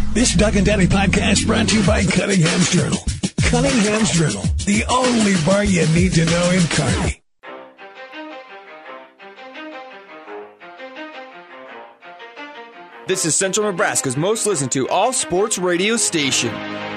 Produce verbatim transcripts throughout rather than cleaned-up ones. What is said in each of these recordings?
This Doug and Daddy podcast brought to you by Cunningham's Journal. Cunningham's Journal, the only bar you need to know in Kearney. This is Central Nebraska's most listened to all sports radio station.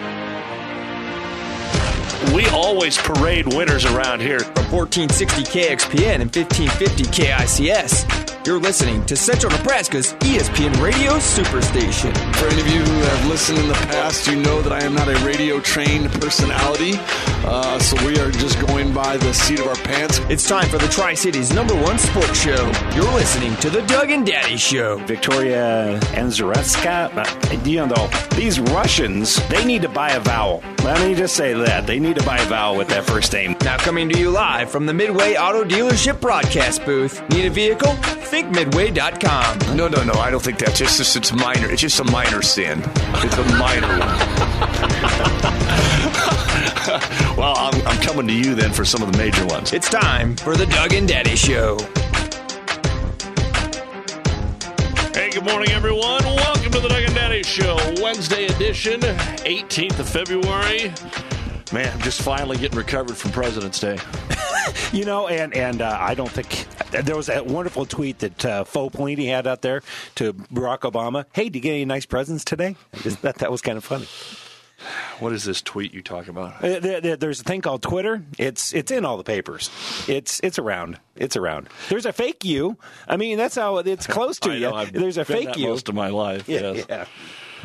We always parade winners around here. From fourteen sixty K X P N and fifteen fifty K I C S. You're listening to Central Nebraska's E S P N Radio Superstation. For any of you who have listened in the past, you know that I am not a radio-trained personality, uh, so we are just going by the seat of our pants. It's time for the Tri-City's number one sports show. You're listening to the Doug and Daddy Show. Victoria Anzaretska, uh, you know, these Russians, they need to buy a vowel. Let me just say that. They need to buy a vowel with that first name. Now coming to you live from the Midway Auto Dealership broadcast booth. Need a vehicle? think midway dot com. No, no, no. I don't think that's just, just it's minor. It's just a minor sin. It's a minor one. Well, I'm, I'm coming to you then for some of the major ones. It's time for the Doug and Daddy Show. Hey, good morning, everyone. Welcome to the Doug and Daddy Show, Wednesday edition, eighteenth of February. Man, I'm just finally getting recovered from President's Day. You know, and, and uh, I don't think there was that wonderful tweet that uh, Faux Pelini had out there to Barack Obama. Hey, did you get any nice presents today? Just that, that was kind of funny. What is this tweet you talk about? Uh, there, there, there's a thing called Twitter. It's it's in all the papers. It's it's around. It's around. There's a fake you. I mean, that's how it's close to I you. know, I've there's a been fake that you. most of my life. Yeah. Yes. yeah.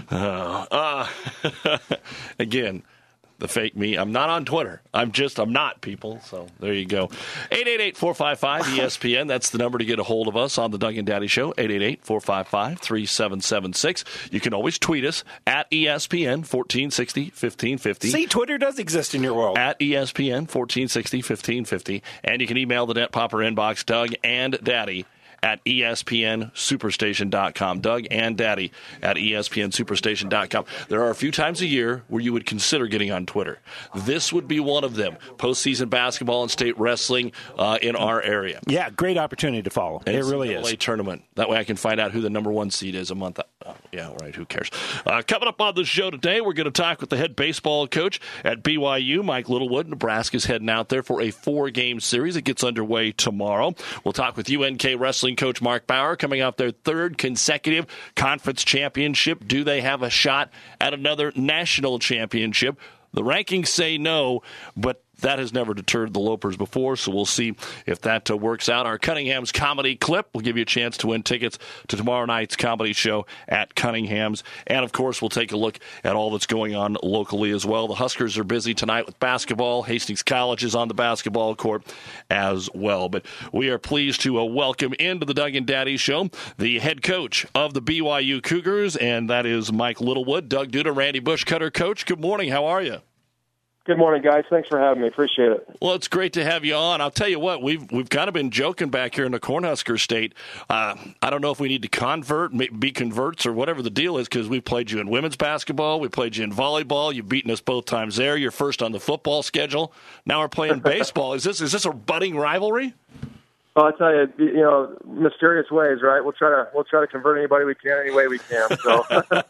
Uh, uh, again. The fake me. I'm not on Twitter. I'm just, I'm not, people. So there you go. eight eight eight, four five five, E S P N. That's the number to get a hold of us on the Doug and Daddy Show. eight eight eight, four five five, three seven seven six. You can always tweet us at E S P N fourteen sixty, fifteen fifty. See, Twitter does exist in your world. At E S P N fourteen sixty, fifteen fifty. And you can email the Net Popper inbox, Doug and Daddy at E S P N superstation dot com. Doug and Daddy at E S P N superstation dot com. There are a few times a year where you would consider getting on Twitter. This would be one of them. Postseason basketball and state wrestling uh, in our area. Yeah, great opportunity to follow. It really is. N C double A tournament. That way I can find out who the number one seed is a month out. Oh, yeah, right. Who cares? Uh, coming up on the show today, we're going to talk with the head baseball coach at B Y U, Mike Littlewood. Nebraska's heading out there for a four-game series. It gets underway tomorrow. We'll talk with U N K wrestling coach Mark Bauer coming off their third consecutive conference championship. Do they have a shot at another national championship? The rankings say no, but that has never deterred the Lopers before, so we'll see if that uh, works out. Our Cunningham's comedy clip will give you a chance to win tickets to tomorrow night's comedy show at Cunningham's. And, of course, we'll take a look at all that's going on locally as well. The Huskers are busy tonight with basketball. Hastings College is on the basketball court as well. But we are pleased to uh, welcome into the Doug and Daddy Show the head coach of the B Y U Cougars, and that is Mike Littlewood. Doug Duda, Randy Bushcutter. Coach, good morning. How are you? Good morning, guys. Thanks for having me. Appreciate it. Well, it's great to have you on. I'll tell you what, we've we've kind of been joking back here in the Cornhusker State. Uh, I don't know if we need to convert, be converts, or whatever the deal is, because we played you in women's basketball, we played you in volleyball. You've beaten us both times there. You're first on the football schedule. Now we're playing baseball. Is this is this a budding rivalry? Well, I tell you, you know, mysterious ways, right? We'll try to we'll try to convert anybody we can, any way we can. So,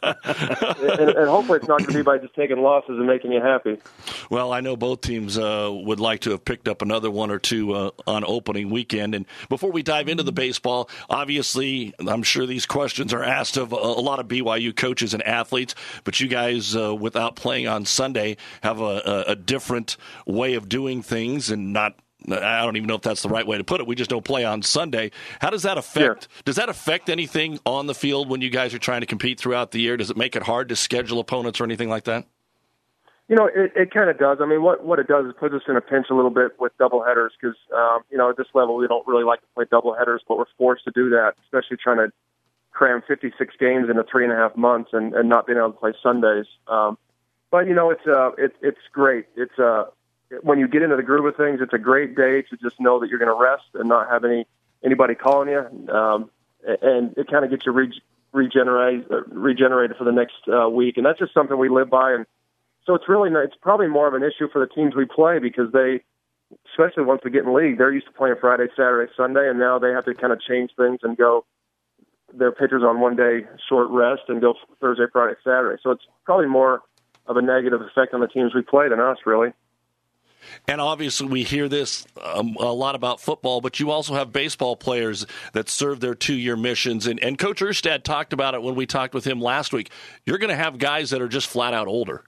and, and hopefully, it's not going to be by just taking losses and making you happy. Well, I know both teams uh, would like to have picked up another one or two uh, on opening weekend. And before we dive into the baseball, obviously, I'm sure these questions are asked of a, a lot of B Y U coaches and athletes. But you guys, uh, without playing on Sunday, have a, a, a different way of doing things, and not. I don't even know if that's the right way to put it. We just don't play on Sunday. How does that affect? Sure. Does that affect anything on the field when you guys are trying to compete throughout the year? Does it make it hard to schedule opponents or anything like that? You know, it, it kind of does. I mean, what what it does is put us in a pinch a little bit with doubleheaders because, um, you know, at this level we don't really like to play doubleheaders, but we're forced to do that, especially trying to cram fifty-six games into three and a half months and, and not being able to play Sundays. Um, but you know, it's uh, it, it's great. It's uh. When you get into the groove of things, it's a great day to just know that you're going to rest and not have any anybody calling you, um, and it kind of gets you re- regenerate, uh, regenerated for the next uh, week. And that's just something we live by. And so it's really it's probably more of an issue for the teams we play because they, especially once we get in league, they're used to playing Friday, Saturday, Sunday, and now they have to kind of change things and go their pitchers on one day short rest and go Thursday, Friday, Saturday. So it's probably more of a negative effect on the teams we play than us, really. And obviously we hear this um, a lot about football, but you also have baseball players that serve their two-year missions. And, and Coach Erstad talked about it when we talked with him last week. You're going to have guys that are just flat out older.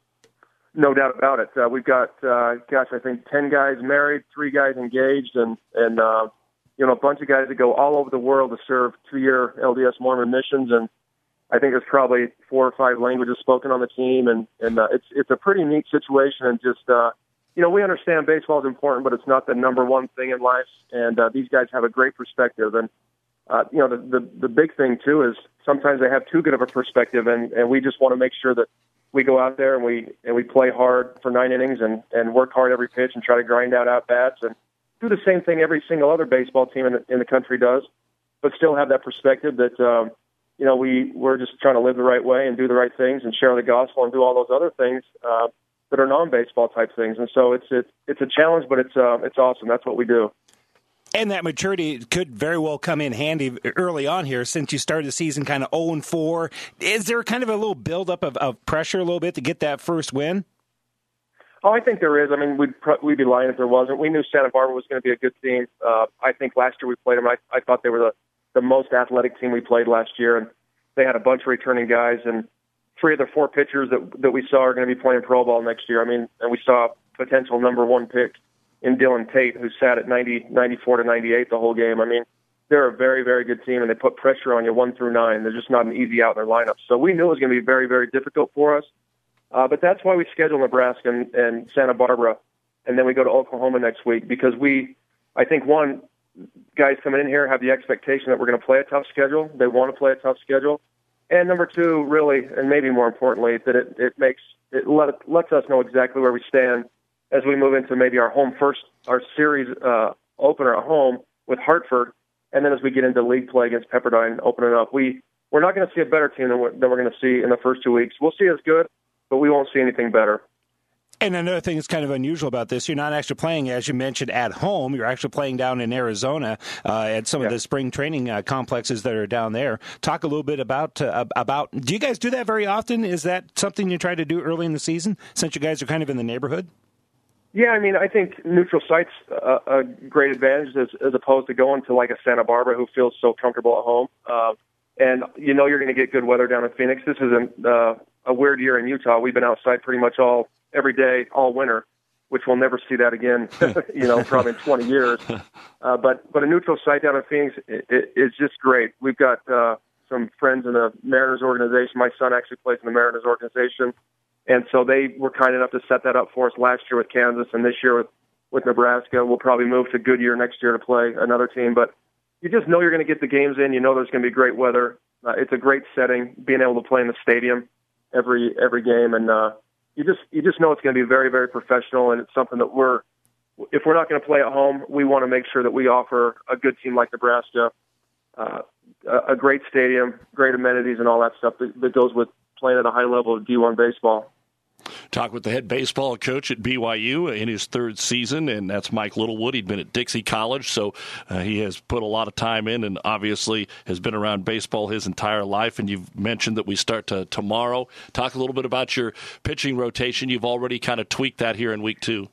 No doubt about it. Uh, we've got, uh, gosh, I think ten guys married, three guys engaged, and, and uh, you know, a bunch of guys that go all over the world to serve two-year L D S Mormon missions. And I think there's probably four or five languages spoken on the team. And, and uh, it's, it's a pretty neat situation. And just, uh, you know, we understand baseball is important, but it's not the number one thing in life. And uh, these guys have a great perspective. And, uh, you know, the, the, the big thing, too, is sometimes they have too good of a perspective. And, and we just want to make sure that we go out there and we and we play hard for nine innings and, and work hard every pitch and try to grind out at-bats and do the same thing every single other baseball team in the, in the country does, but still have that perspective that, um, you know, we, we're just trying to live the right way and do the right things and share the gospel and do all those other things uh, that are non-baseball type things. And so it's it's, it's a challenge, but it's uh, it's awesome. That's what we do. And that maturity could very well come in handy early on here since you started the season kind of oh and four. Is there kind of a little buildup of, of pressure a little bit to get that first win? Oh, I think there is. I mean, we'd, we'd be lying if there wasn't. We knew Santa Barbara was going to be a good team. Uh, I think last year we played them. I, I thought they were the, the most athletic team we played last year, and they had a bunch of returning guys, and three of the four pitchers that, that we saw are going to be playing pro ball next year. I mean, and we saw potential number one pick in Dylan Tate, who sat at ninety, ninety-four to ninety-eight the whole game. I mean, they're a very, very good team, and they put pressure on you one through nine. They're just not an easy out in their lineup. So we knew it was going to be very, very difficult for us. Uh, but that's why we schedule Nebraska and, and Santa Barbara, and then we go to Oklahoma next week because we, I think, one, guys coming in here have the expectation that we're going to play a tough schedule. They want to play a tough schedule. And number two, really, and maybe more importantly, that it, it makes it let, lets us know exactly where we stand as we move into maybe our home first, our series uh, opener at home with Hartford, and then as we get into league play against Pepperdine, opening up, we, we're not going to see a better team than we're, than we're going to see in the first two weeks. We'll see as good, but we won't see anything better. And another thing that's kind of unusual about this, you're not actually playing, as you mentioned, at home. You're actually playing down in Arizona uh, at some yeah. of the spring training uh, complexes that are down there. Talk a little bit about, uh, about, do you guys do that very often? Is that something you try to do early in the season since you guys are kind of in the neighborhood? Yeah, I mean, I think neutral site's a, a great advantage as, as opposed to going to like a Santa Barbara who feels so comfortable at home. Uh, and you know you're going to get good weather down in Phoenix. This is a, uh, a weird year in Utah. We've been outside pretty much all every day, all winter, which we'll never see that again, you know, probably in twenty years. Uh, but but a neutral site down in Phoenix it, it, is just great. We've got uh, some friends in the Mariners organization. My son actually plays in the Mariners organization. And so they were kind enough to set that up for us last year with Kansas, and this year with, with Nebraska. We'll probably move to Goodyear next year to play another team. But you just know you're going to get the games in. You know there's going to be great weather. Uh, it's a great setting, being able to play in the stadium every every game. And uh, you just you just know it's going to be very, very professional, and it's something that we're – if we're not going to play at home, we want to make sure that we offer a good team like Nebraska, uh, a, a great stadium, great amenities, and all that stuff that, that goes with playing at a high level of D one baseball. Talk with the head baseball coach at B Y U in his third season, and that's Mike Littlewood. He'd been at Dixie College, so uh, he has put a lot of time in and obviously has been around baseball his entire life. And you've mentioned that we start to tomorrow. Talk a little bit about your pitching rotation. You've already kind of tweaked that here in week two.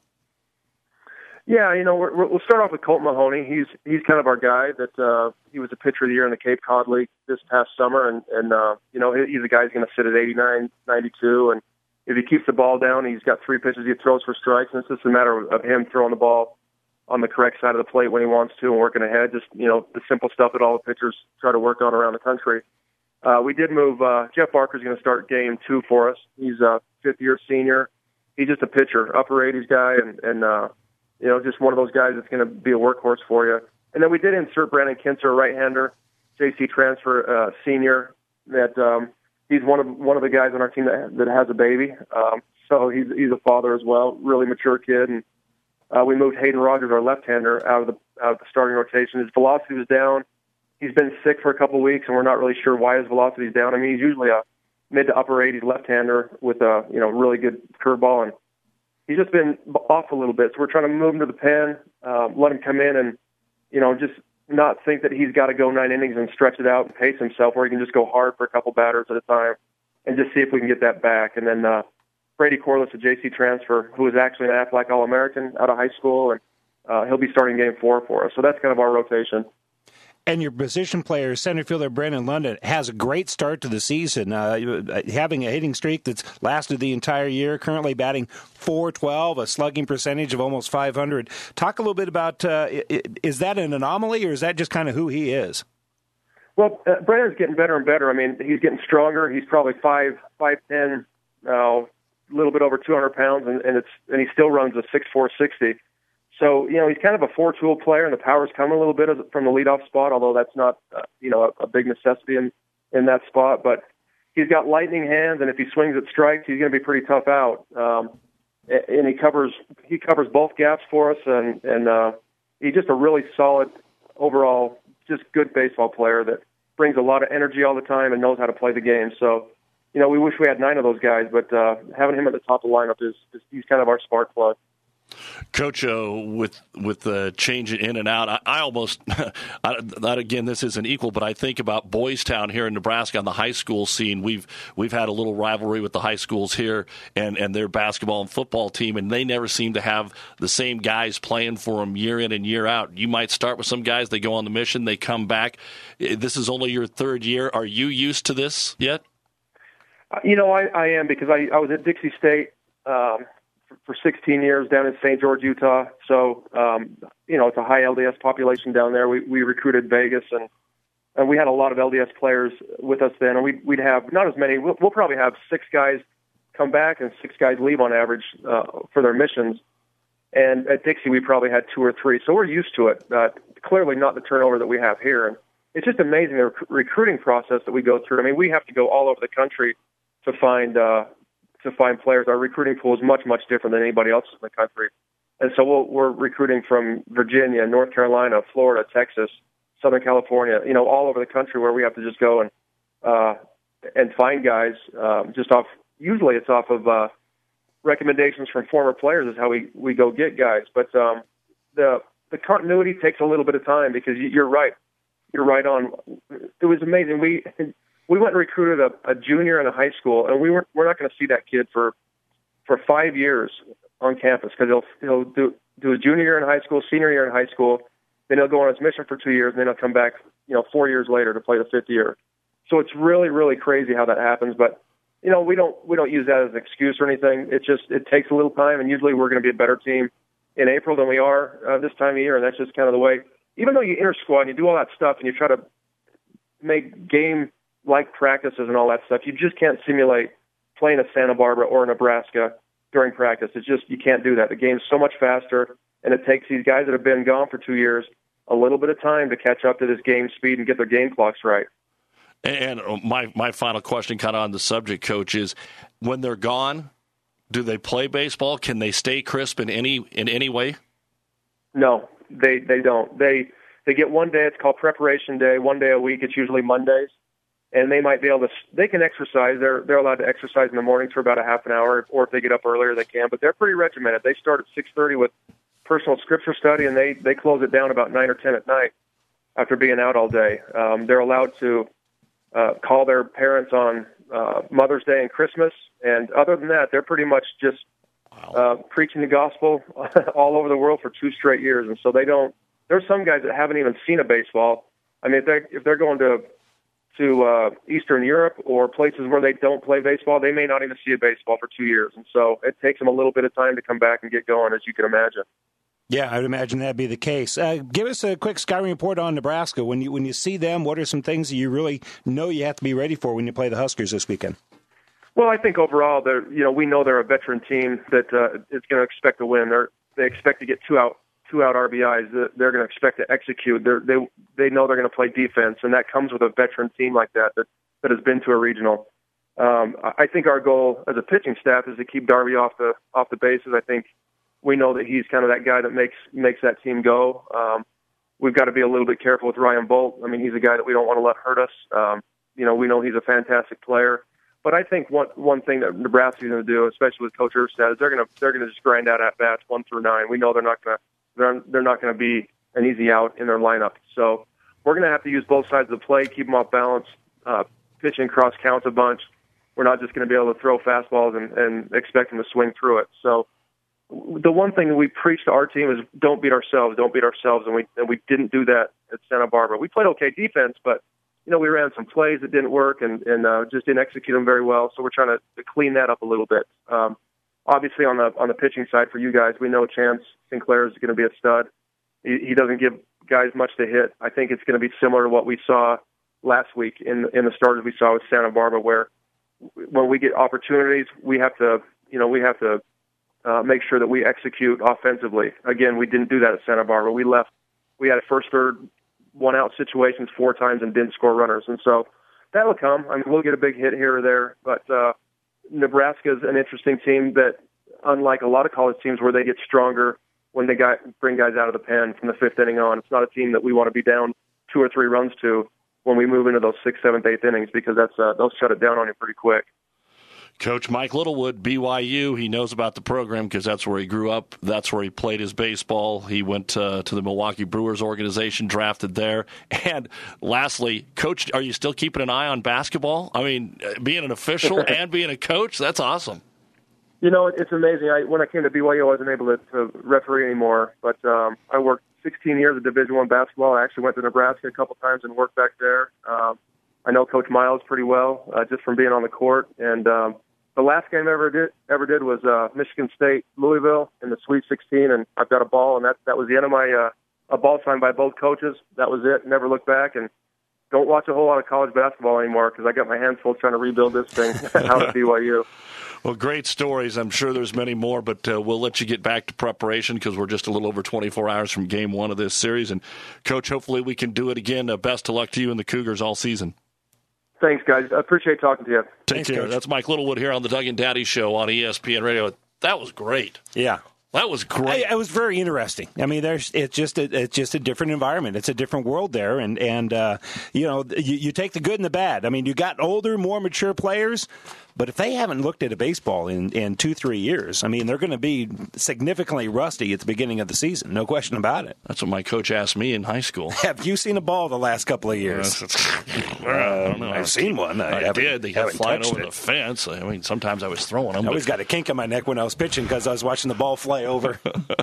Yeah, you know, we're, we'll start off with Colt Mahoney. He's he's kind of our guy. That uh, he was a pitcher of the year in the Cape Cod League this past summer, and and uh, you know he's a guy who's going to sit at eighty-nine, ninety-two, and if he keeps the ball down, he's got three pitches he throws for strikes, and it's just a matter of him throwing the ball on the correct side of the plate when he wants to and working ahead. Just, you know, the simple stuff that all the pitchers try to work on around the country. Uh, we did move, uh, Jeff Barker's going to start game two for us. He's a fifth-year senior. He's just a pitcher, upper eighties guy, and, and uh, you know, just one of those guys that's going to be a workhorse for you. And then we did insert Brandon Kinzer, a right-hander, J C transfer uh, senior, that um, – he's one of one of the guys on our team that that has a baby, um, so he's he's a father as well. Really mature kid, and uh, we moved Hayden Rogers, our left-hander, out of the out of the starting rotation. His velocity was down. He's been sick for a couple of weeks, and we're not really sure why his velocity is down. I mean, he's usually a mid to upper eighties left-hander with a you know really good curveball, and he's just been off a little bit. So we're trying to move him to the pen, um, let him come in, and you know just not think that he's got to go nine innings and stretch it out and pace himself, where he can just go hard for a couple batters at a time and just see if we can get that back. And then uh, Brady Corliss, a J C transfer, who is actually an Aflac All-American out of high school, and uh, he'll be starting game four for us. So that's kind of our rotation. And your position player, center fielder Brandon London, has a great start to the season, uh, having a hitting streak that's lasted the entire year, currently batting four twelve, a slugging percentage of almost five hundred. Talk a little bit about, uh, is that an anomaly, or is that just kind of who he is? Well, uh, Brandon's getting better and better. I mean, he's getting stronger. He's probably five, five ten, uh, a little bit over two hundred pounds, and, and, it's, and he still runs a six four sixty. So, you know, he's kind of a four-tool player, and the power's coming a little bit from the leadoff spot, although that's not, uh, you know, a, a big necessity in, in that spot. But he's got lightning hands, and if he swings at strikes, he's going to be pretty tough out. Um, and he covers he covers both gaps for us, and, and uh, he's just a really solid, overall, just good baseball player that brings a lot of energy all the time and knows how to play the game. So, you know, we wish we had nine of those guys, but uh, having him at the top of the lineup is, is he's kind of our spark plug. Coach, uh, with with the change in and out, I, I almost, I, that again, this isn't equal, but I think about Boys Town here in Nebraska on the high school scene. We've we've had a little rivalry with the high schools here and, and their basketball and football team, and they never seem to have the same guys playing for them year in and year out. You might start with some guys, they go on the mission, they come back. This is only your third year. Are you used to this yet? You know, I, I am, because I, I was at Dixie State um, for sixteen years down in Saint George, Utah. So, um, you know, it's a high L D S population down there. We, we recruited Vegas, and, and we had a lot of L D S players with us then. And we'd, we'd have not as many. We'll, we'll probably have six guys come back and six guys leave on average uh, for their missions. And at Dixie, we probably had two or three. So we're used to it. Uh, clearly not the turnover that we have here. And it's just amazing, the rec- recruiting process that we go through. I mean, we have to go all over the country to find uh, to find players. Our recruiting pool is much, much different than anybody else in the country. And so we'll, we're recruiting from Virginia, North Carolina, Florida, Texas, Southern California, you know, all over the country, where we have to just go and uh, and find guys um, just off, usually it's off of uh, recommendations from former players is how we, we go get guys. But um, the the continuity takes a little bit of time, because you're right. You're right on. It was amazing. We we went and recruited a, a junior in a high school, and we weren't we're not going to see that kid for for five years on campus, because he'll he'll do do his junior year in high school, senior year in high school, then he'll go on his mission for two years, and then he'll come back, you know, four years later to play the fifth year. So it's really, really crazy how that happens. But you know, we don't we don't use that as an excuse or anything. It just it takes a little time, and usually we're going to be a better team in April than we are uh, this time of year, and that's just kind of the way. Even though you inter-squad and you do all that stuff and you try to make game-like practices and all that stuff, you just can't simulate playing at Santa Barbara or Nebraska during practice. It's just, you can't do that. The game's so much faster, and it takes these guys that have been gone for two years a little bit of time to catch up to this game speed and get their game clocks right. And my, my final question kind of on the subject, Coach, is when they're gone, do they play baseball? Can they stay crisp in any in any way? No, they they don't. They they get one day. It's called preparation day. One day a week. It's usually Mondays, and they might be able to. They can exercise. They're they're allowed to exercise in the mornings for about a half an hour, or if they get up earlier, they can. But they're pretty regimented. They start at six thirty with personal scripture study, and they they close it down about nine or ten at night after being out all day. Um, they're allowed to uh, call their parents on uh, Mother's Day and Christmas. And other than that, they're pretty much just uh, preaching the gospel all over the world for two straight years. And so they don't. There's some guys that haven't even seen a baseball. I mean, if they're if they're going to to uh, Eastern Europe or places where they don't play baseball, they may not even see a baseball for two years. And so it takes them a little bit of time to come back and get going, as you can imagine. Yeah, I would imagine that'd be the case. Uh, give us a quick scouting report on Nebraska. When you when you see them, what are some things that you really know you have to be ready for when you play the Huskers this weekend? Well, I think overall, they're you know we know they're a veteran team that uh, is going to expect to win. They're, they expect to get two out two out R B Is. They're going to expect to execute. They're, they they know they're going to play defense, and that comes with a veteran team like that that, that has been to a regional. Um, I think our goal as a pitching staff is to keep Darby off the off the bases. I think we know that he's kind of that guy that makes makes that team go. Um, we've got to be a little bit careful with Ryan Bolt. I mean, he's a guy that we don't want to let hurt us. Um, you know, we know he's a fantastic player. But I think one one thing that Nebraska's going to do, especially with Coach Erstad, is they're going to they're going to just grind out at bats one through nine. We know they're not going to they're they're not going to be an easy out in their lineup. So we're going to have to use both sides of the play, keep them off balance, uh, pitching cross counts a bunch. We're not just going to be able to throw fastballs and, and expect them to swing through it. So the one thing that we preach to our team is don't beat ourselves, don't beat ourselves, and we and we didn't do that at Santa Barbara. We played okay defense, but you know we ran some plays that didn't work and, and uh, just didn't execute them very well. So we're trying to, to clean that up a little bit. Um, obviously, on the on the pitching side for you guys, we know Chance Sinclair is going to be a stud. He, he doesn't give guys much to hit. I think it's going to be similar to what we saw last week in in the starters we saw with Santa Barbara, where when we get opportunities, we have to, you know, we have to uh, make sure that we execute offensively. Again, we didn't do that at Santa Barbara. We left, we had a first, third, one out situations four times and didn't score runners. And so that'll come. I mean, we'll get a big hit here or there, but uh, Nebraska is an interesting team that, unlike a lot of college teams where they get stronger when they got, bring guys out of the pen from the fifth inning on, it's not a team that we want to be down two or three runs to when we move into those sixth, seventh, eighth innings, because that's uh, they'll shut it down on you pretty quick. Coach Mike Littlewood, B Y U, he knows about the program because that's where he grew up. That's where he played his baseball. He went uh, to the Milwaukee Brewers organization, drafted there. And lastly, Coach, are you still keeping an eye on basketball? I mean, being an official and being a coach, that's awesome. You know, it's amazing. I, when I came to B Y U, I wasn't able to, to referee anymore, but um, I worked sixteen years of Division One basketball. I actually went to Nebraska a couple times and worked back there. Um, I know Coach Miles pretty well, uh, just from being on the court. And um, the last game I ever did ever did was uh, Michigan State Louisville in the Sweet sixteen, and I've got a ball, and that that was the end of my uh, a ball signed by both coaches. That was it. Never looked back, and don't watch a whole lot of college basketball anymore because I got my hands full trying to rebuild this thing out at B Y U. Well, great stories. I'm sure there's many more, but uh, we'll let you get back to preparation because we're just a little over twenty-four hours from game one of this series. And, Coach, hopefully we can do it again. Uh, best of luck to you and the Cougars all season. Thanks, guys. I appreciate talking to you. Take Thanks, care. Coach. That's Mike Littlewood here on the Doug and Daddy Show on E S P N Radio. That was great. Yeah. That was great. I, it was very interesting. I mean, there's it's just a, it's just a different environment. It's a different world there, and and uh, you know you, you take the good and the bad. I mean, you got older, more mature players, but if they haven't looked at a baseball in, in two three years, I mean, they're going to be significantly rusty at the beginning of the season. No question about it. That's what my coach asked me in high school. Have you seen a ball the last couple of years? Uh, I don't know. I've seen one. I, I did. They kept flying over it. the fence. I mean, sometimes I was throwing them. I always got a kink in my neck when I was pitching because I was watching the ball fly over.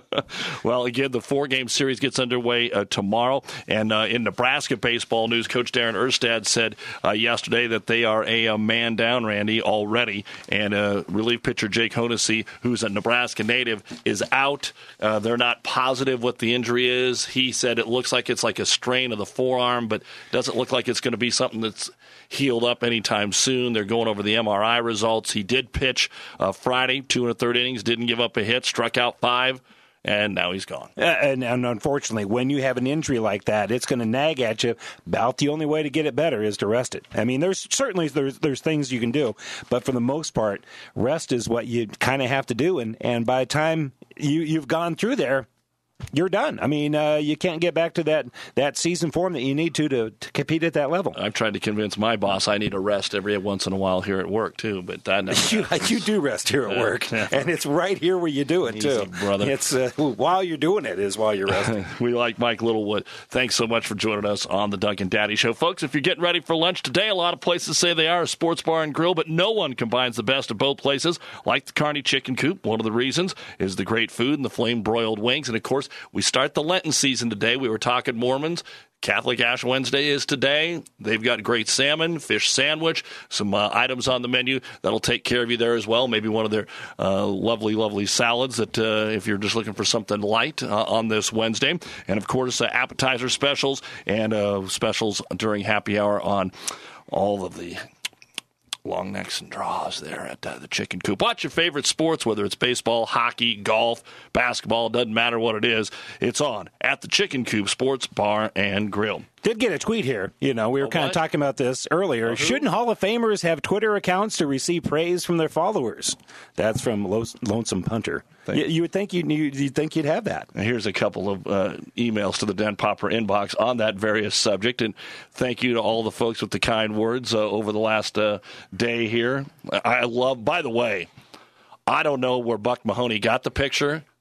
Well, again, the four-game series gets underway uh, tomorrow. And uh, in Nebraska baseball news, Coach Darren Erstad said uh, yesterday that they are a, a man down, Randy, already. And uh, relief pitcher Jake Honesy, who's a Nebraska native, is out. Uh, they're not positive what the injury is. He said it looks like it's like a strain of the forearm, but doesn't look like it's going to be something that's healed up anytime soon. They're going over the M R I results. He did pitch uh, Friday, two and a third innings, didn't give up a hit, struck out five. And now he's gone. Uh, and, and unfortunately, when you have an injury like that, it's going to nag at you. About the only way to get it better is to rest it. I mean, there's certainly there's there's things you can do, but for the most part, rest is what you kind of have to do. And, and by the time you you've gone through there, you're done. I mean, uh, you can't get back to that, that season form that you need to, to to compete at that level. I've tried to convince my boss I need a rest every once in a while here at work, too, but that never you, you do rest here at work, yeah. And it's right here where you do it, Easy, too. brother. It's uh, while you're doing it is while you're resting. We like Mike Littlewood. Thanks so much for joining us on the Doug and Daddy Show. Folks, if you're getting ready for lunch today, a lot of places say they are a sports bar and grill, but no one combines the best of both places like the Kearney Chicken Coop. One of the reasons is the great food and the flame-broiled wings. And, of course, we start the Lenten season today. We were talking Mormons. Catholic Ash Wednesday is today. They've got great salmon, fish sandwich, some uh, items on the menu that'll take care of you there as well. Maybe one of their uh, lovely, lovely salads that uh, if you're just looking for something light uh, on this Wednesday. And, of course, uh, appetizer specials and uh, specials during happy hour on all of the long necks and draws there at uh, the Chicken Coop. Watch your favorite sports, whether it's baseball, hockey, golf, basketball, doesn't matter what it is. It's on at the Chicken Coop Sports Bar and Grill. Did get a tweet here. You know, we were oh, kind of talking about this earlier. Uh, Shouldn't Hall of Famers have Twitter accounts to receive praise from their followers? That's from Lo- Lonesome Punter. You, you would think you'd, you'd think you'd have that. Here's a couple of uh, emails to the Den Popper inbox on that various subject, and thank you to all the folks with the kind words uh, over the last uh, day here. I love, by the way, I don't know where Buck Mahoney got the picture,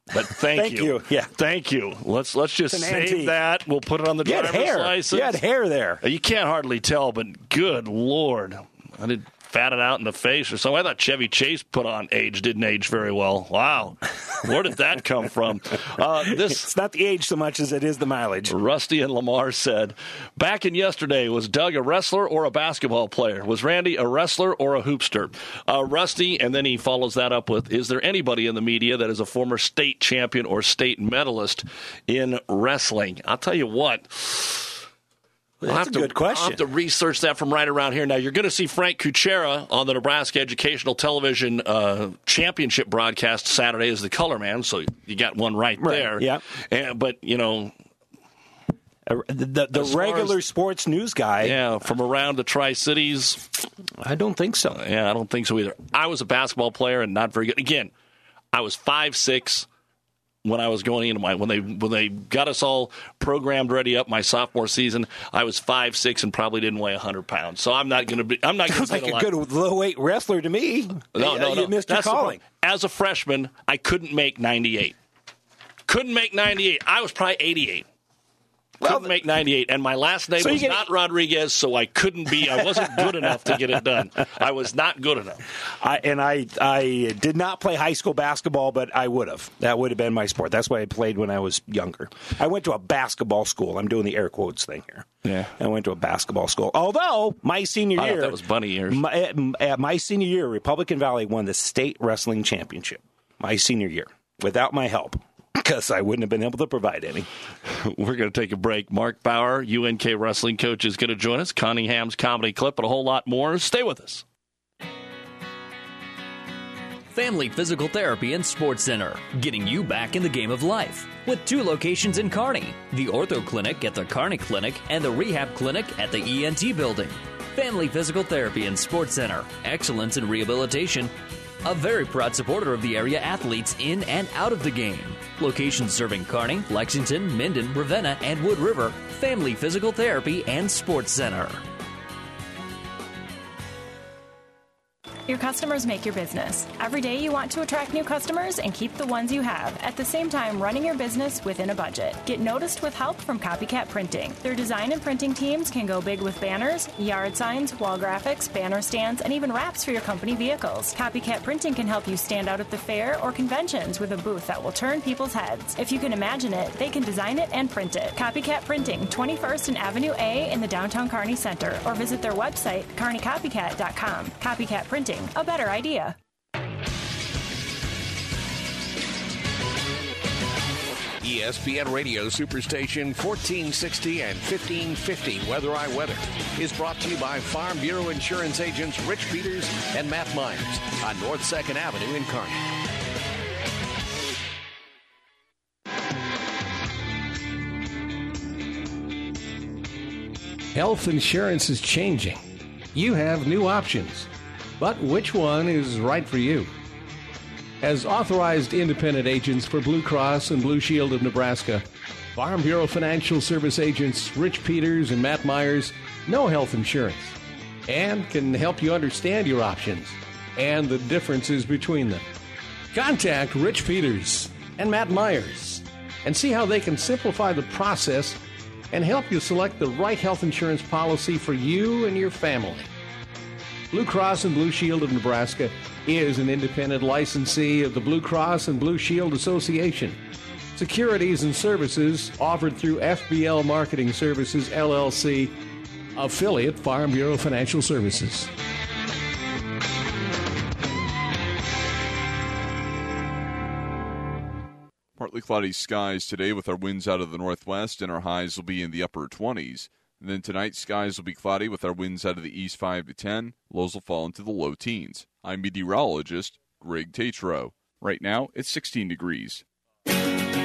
But thank, thank you. you. Yeah. Thank you. Let's let's just It's an save antique. that. We'll put it on the You had driver's hair. license. You had hair there. You can't hardly tell, but good Lord. I did fat it out in the face or something. I thought Chevy Chase put on age, didn't age very well. Wow. Where did that come from? Uh, this It's not the age so much as it is the mileage. Rusty and Lamar said, back in yesterday, was Doug a wrestler or a basketball player? Was Randy a wrestler or a hoopster? Uh, Rusty, and then he follows that up with, is there anybody in the media that is a former state champion or state medalist in wrestling? I'll tell you what. That's I'll have a to, good question. I'll have to research that from right around here. Now, you're going to see Frank Kuchera on the Nebraska Educational Television uh, Championship broadcast Saturday as the color man, so you got one right, Right, there. yeah. And, but, you know, Uh, the the, the As far regular as- sports news guy, yeah, from around the Tri-Cities, I don't think so. yeah, I don't think so either. I was a basketball player and not very good. Again, I was five six when I was going into my when they when they got us all programmed ready up my sophomore season. I was five six and probably didn't weigh a hundred pounds. So I'm not going to be. I'm not going Sounds to like a good low weight wrestler to me. No, Uh, no, no. You missed That's the your calling. problem. As a freshman, I couldn't make ninety-eight. Couldn't make ninety-eight. I was probably eighty-eight. Couldn't make ninety-eight, and my last name So you was get- not Rodriguez, so I couldn't be. I wasn't good enough to get it done. I was not good enough. I, and I I did not play high school basketball, but I would have. That would have been my sport. That's why I played when I was younger. I went to a basketball school. I'm doing the air quotes thing here. Yeah. I went to a basketball school. Although, my senior I year. thought that was bunny ears. My, at, at my senior year, Republican Valley won the state wrestling championship. My senior year. Without my help. Because I wouldn't have been able to provide any. We're going to take a break. Mark Bauer, U N K wrestling coach, is going to join us. Cunningham's comedy clip and a whole lot more. Stay with us. Family Physical Therapy and Sports Center, getting you back in the game of life. With two locations in Kearney, the Ortho Clinic at the Kearney Clinic and the Rehab Clinic at the E N T Building. Family Physical Therapy and Sports Center, excellence in rehabilitation. A very proud supporter of the area athletes in and out of the game. Locations serving Kearney, Lexington, Minden, Ravenna, and Wood River. Family Physical Therapy and Sports Center. Your customers make your business. Every day you want to attract new customers and keep the ones you have, at the same time running your business within a budget. Get noticed with help from Copycat Printing. Their design and printing teams can go big with banners, yard signs, wall graphics, banner stands, and even wraps for your company vehicles. Copycat Printing can help you stand out at the fair or conventions with a booth that will turn people's heads. If you can imagine it, they can design it and print it. Copycat Printing, twenty-first and Avenue A in the downtown Kearney Center, or visit their website, kearney copycat dot com. Copycat Printing, a better idea. E S P N Radio Superstation fourteen sixty and fifteen fifty Weather I Weather is brought to you by Farm Bureau Insurance agents Rich Peters and Matt Myers on North second Avenue in Kearney. Health insurance is changing. You have new options. But which one is right for you? As authorized independent agents for Blue Cross and Blue Shield of Nebraska, Farm Bureau Financial Service agents Rich Peters and Matt Myers know health insurance and can help you understand your options and the differences between them. Contact Rich Peters and Matt Myers and see how they can simplify the process and help you select the right health insurance policy for you and your family. Blue Cross and Blue Shield of Nebraska is an independent licensee of the Blue Cross and Blue Shield Association. Securities and services offered through F B L Marketing Services, L L C, affiliate Farm Bureau Financial Services. Partly cloudy skies today with our winds out of the northwest, and our highs will be in the upper twenties. And then tonight, skies will be cloudy with our winds out of the east five to ten. Lows will fall into the low teens. I'm meteorologist Greg Tatro. Right now, it's sixteen degrees. Doug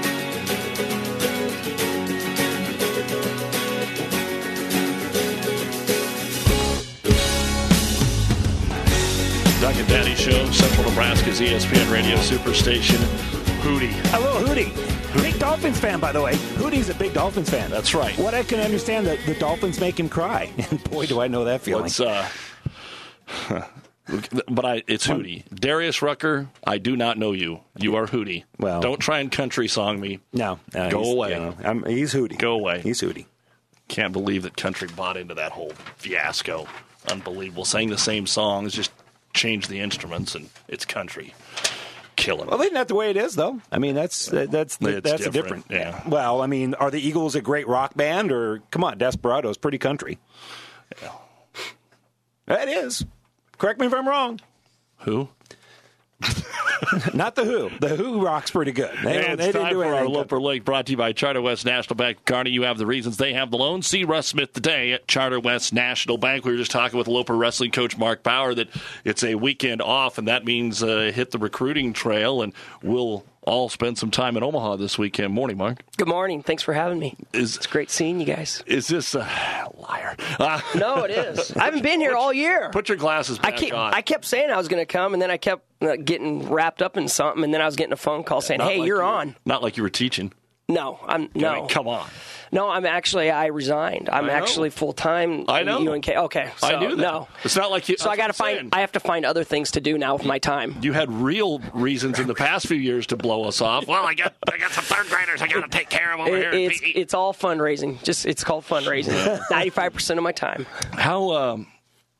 and Daddy Show, Central Nebraska's E S P N Radio Superstation. Hootie. Hello, Hootie. Big Dolphins fan, by the way. Hootie's a big Dolphins fan. That's right. What I can understand, that the Dolphins make him cry. And boy, do I know that feeling. Let's, uh, But I, it's Hootie. Darius Rucker, I do not know you. You are Hootie. Well, don't try and country song me. No. Uh, Go away. You know, I'm, he's Hootie. Go away. He's Hootie. Can't believe that country bought into that whole fiasco. Unbelievable. Saying the same songs, just change the instruments, and it's country. Killing. Well, isn't that the way it is, though? I mean, that's that's It's that's a different, different. yeah. Well, I mean, are the Eagles a great rock band, or come on, Desperado's pretty country? Yeah. It is. Correct me if I'm wrong. Who? Not the Who. The Who rock's pretty good. They, And they it's didn't time do for our anything Loper Lake, brought to you by Charter West National Bank. Carney, you have the reasons. They have the loan. See Russ Smith today at Charter West National Bank. We were just talking with Loper Wrestling coach Mark Bauer that it's a weekend off, and that means uh, hit the recruiting trail, and we'll all spend some time in Omaha this weekend. Morning, Mark. Good morning. Thanks for having me. Is, it's great seeing you guys. Is this a liar? Uh, no, it is. I haven't been here put, all year. Put your glasses back I keep, on. I kept saying I was going to come, and then I kept uh, getting wrapped up in something, and then I was getting a phone call saying, Not hey, like you're you, on. Not like you were teaching. No, I'm no. I mean, come on. No, I'm actually, I resigned. I'm actually full-time I know. at U N K. Okay, so, I knew that. No. It's not like you. So I got to find, saying. I have to find other things to do now with my time. You had real reasons in the past few years to blow us off. Well, I got I got some third graders I got to take care of over It, here. it's, it's all fundraising. Just It's called fundraising. ninety-five percent of my time. How, um,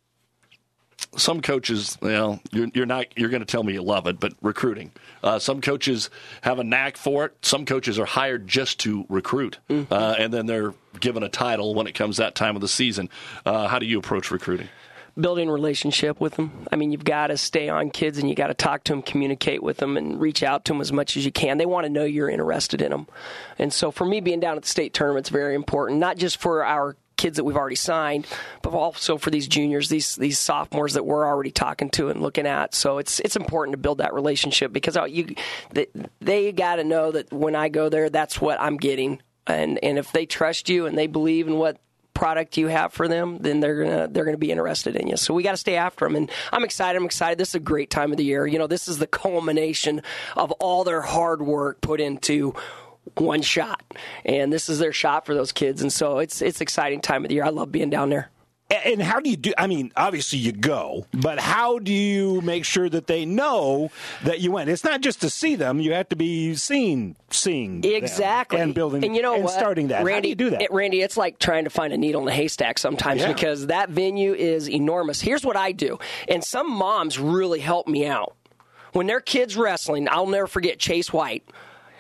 some coaches, you know, you're, you're not, you're going to tell me you love it, but recruiting. Uh, some coaches have a knack for it. Some coaches are hired just to recruit, mm-hmm. uh, and then they're given a title when it comes that time of the season. Uh, how do you approach recruiting? Building a relationship with them. I mean, you've got to stay on kids, and you got to talk to them, communicate with them, and reach out to them as much as you can. They want to know you're interested in them. And so for me, being down at the state tournament is very important, not just for our kids that we've already signed, but also for these juniors, these these sophomores that we're already talking to and looking at. So it's it's important to build that relationship because you they, they got to know that when I go there, that's what I'm getting. And and if they trust you and they believe in what product you have for them, then they're gonna they're gonna be interested in you. So we got to stay after them. And I'm excited. I'm excited. This is a great time of the year. You know, this is the culmination of all their hard work put into one shot, and this is their shot for those kids, and so it's it's exciting time of the year. I love being down there. And how do you do? I mean, obviously you go, but how do you make sure that they know that you went? It's not just to see them; you have to be seen, seeing exactly, them and building, and you know and what? starting that. Randy, how do you do that, it, Randy? It's like trying to find a needle in a haystack sometimes yeah. because that venue is enormous. Here's what I do, and some moms really help me out when their kids wrestling. I'll never forget Chase White.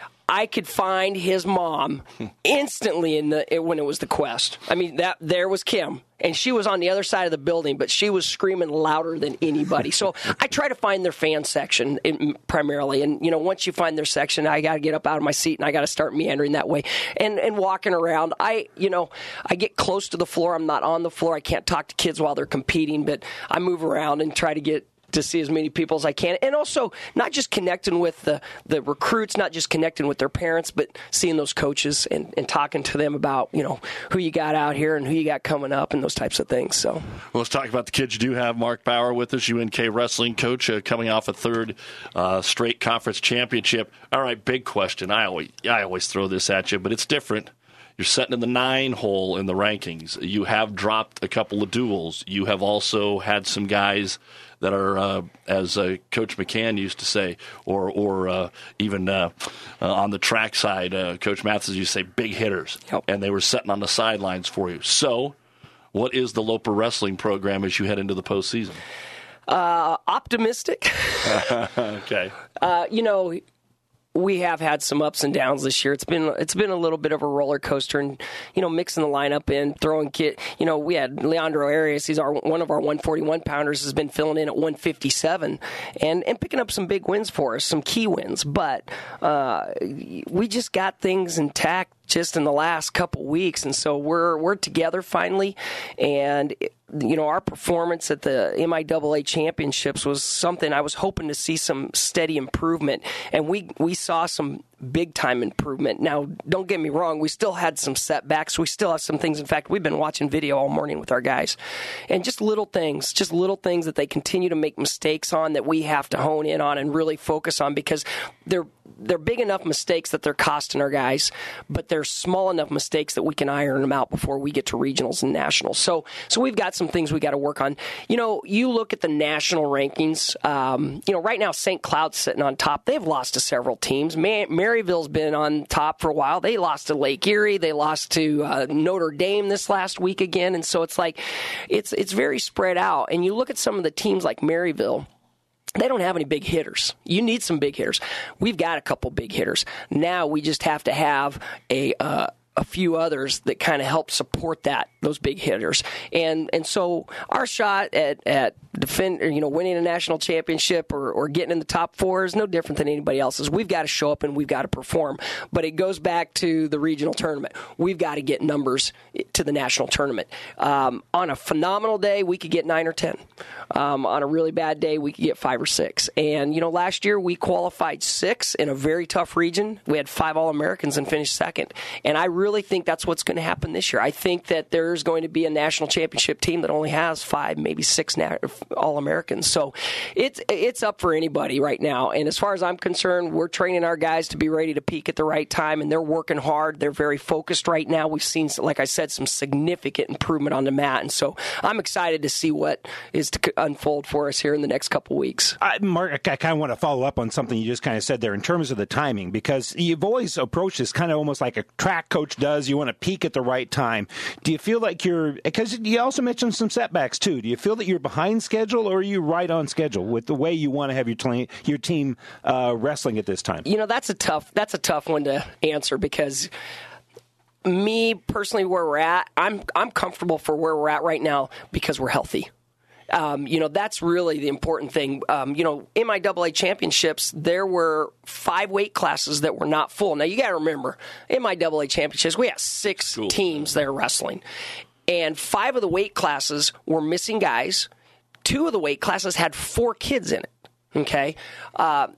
I could find his mom instantly in the when it was the Quest. I mean, that there was Kim, and she was on the other side of the building, but she was screaming louder than anybody. So I try to find their fan section in, primarily, and you know, once you find their section, I got to get up out of my seat and I got to start meandering that way and and walking around. I you know I get close to the floor. I'm not on the floor. I can't talk to kids while they're competing, but I move around and try to get to see as many people as I can. And also not just connecting with the, the recruits, not just connecting with their parents, but seeing those coaches and, and talking to them about, you know, who you got out here and who you got coming up and those types of things. So, well, let's talk about the kids. You do have Mark Bauer with us, U N K wrestling coach, uh, coming off a third uh, straight conference championship. All right, big question. I always, I always throw this at you, but it's different. You're sitting in the nine hole in the rankings. You have dropped a couple of duels. You have also had some guys that are, uh, as uh, Coach McCann used to say, or or uh, even uh, uh, on the track side, uh, Coach Mathis used to say, big hitters. Yep. And they were sitting on the sidelines for you. So what is the Loper Wrestling program as you head into the postseason? Uh, optimistic. Okay. Uh, you know, we have had some ups and downs this year. It's been it's been a little bit of a roller coaster, and you know, mixing the lineup in, throwing kid. You know, we had Leandro Arias. He's our one of our one forty-one pounders. Has been filling in at one fifty-seven, and and picking up some big wins for us, some key wins. But uh, we just got things intact just in the last couple weeks, and so we're we're together finally, and. It, You know, our performance at the M I A A championships was something I was hoping to see some steady improvement, and we we saw some big-time improvement. Now, don't get me wrong, we still had some setbacks. We still have some things. In fact, we've been watching video all morning with our guys. And just little things, just little things that they continue to make mistakes on that we have to hone in on and really focus on, because they're they're big enough mistakes that they're costing our guys, but they're small enough mistakes that we can iron them out before we get to regionals and nationals. So so we've got some things we got to work on. You know, you look at the national rankings, um, you know, right now Saint Cloud's sitting on top. They've lost to several teams. Mar- Maryville's been on top for a while. They lost to Lake Erie. They lost to uh, Notre Dame this last week again. And so it's like, it's it's very spread out. And you look at some of the teams like Maryville, they don't have any big hitters. You need some big hitters. We've got a couple big hitters. Now we just have to have a uh, a few others that kind of help support that, those big hitters. And and so our shot at at defend, or, you know, winning a national championship or, or getting in the top four is no different than anybody else's. We've got to show up and we've got to perform. But it goes back to the regional tournament. We've got to get numbers to the national tournament. Um, on a phenomenal day, we could get nine or ten. Um, on a really bad day, we could get five or six. And, you know, last year we qualified six in a very tough region. We had five All-Americans and finished second. And I really think that's what's going to happen this year. I think that there's going to be a national championship team that only has five, maybe six na- All-Americans. So it's it's up for anybody right now. And as far as I'm concerned, we're training our guys to be ready to peak at the right time, and they're working hard. They're very focused right now. We've seen, like I said, some significant improvement on the mat. And so I'm excited to see what is to unfold for us here in the next couple weeks. I, Mark, I kind of want to follow up on something you just kind of said there in terms of the timing, because you've always approached this kind of almost like a track coach does. You want to peak at the right time. Do you feel like you're, because you also mentioned some setbacks too, do you feel that you're behind schedule, or are you right on schedule with the way you want to have your, t- your team uh, wrestling at this time? You know, that's a tough, that's a tough one to answer, because me personally, where we're at, I'm I'm comfortable for where we're at right now because we're healthy. Um, you know, that's really the important thing. Um, you know, M I A A championships, there were five weight classes that were not full. Now, you got to remember, M I A A championships, we have six cool. teams that are wrestling. And five of the weight classes were missing guys. Two of the weight classes had four kids in it. Okay? Uh,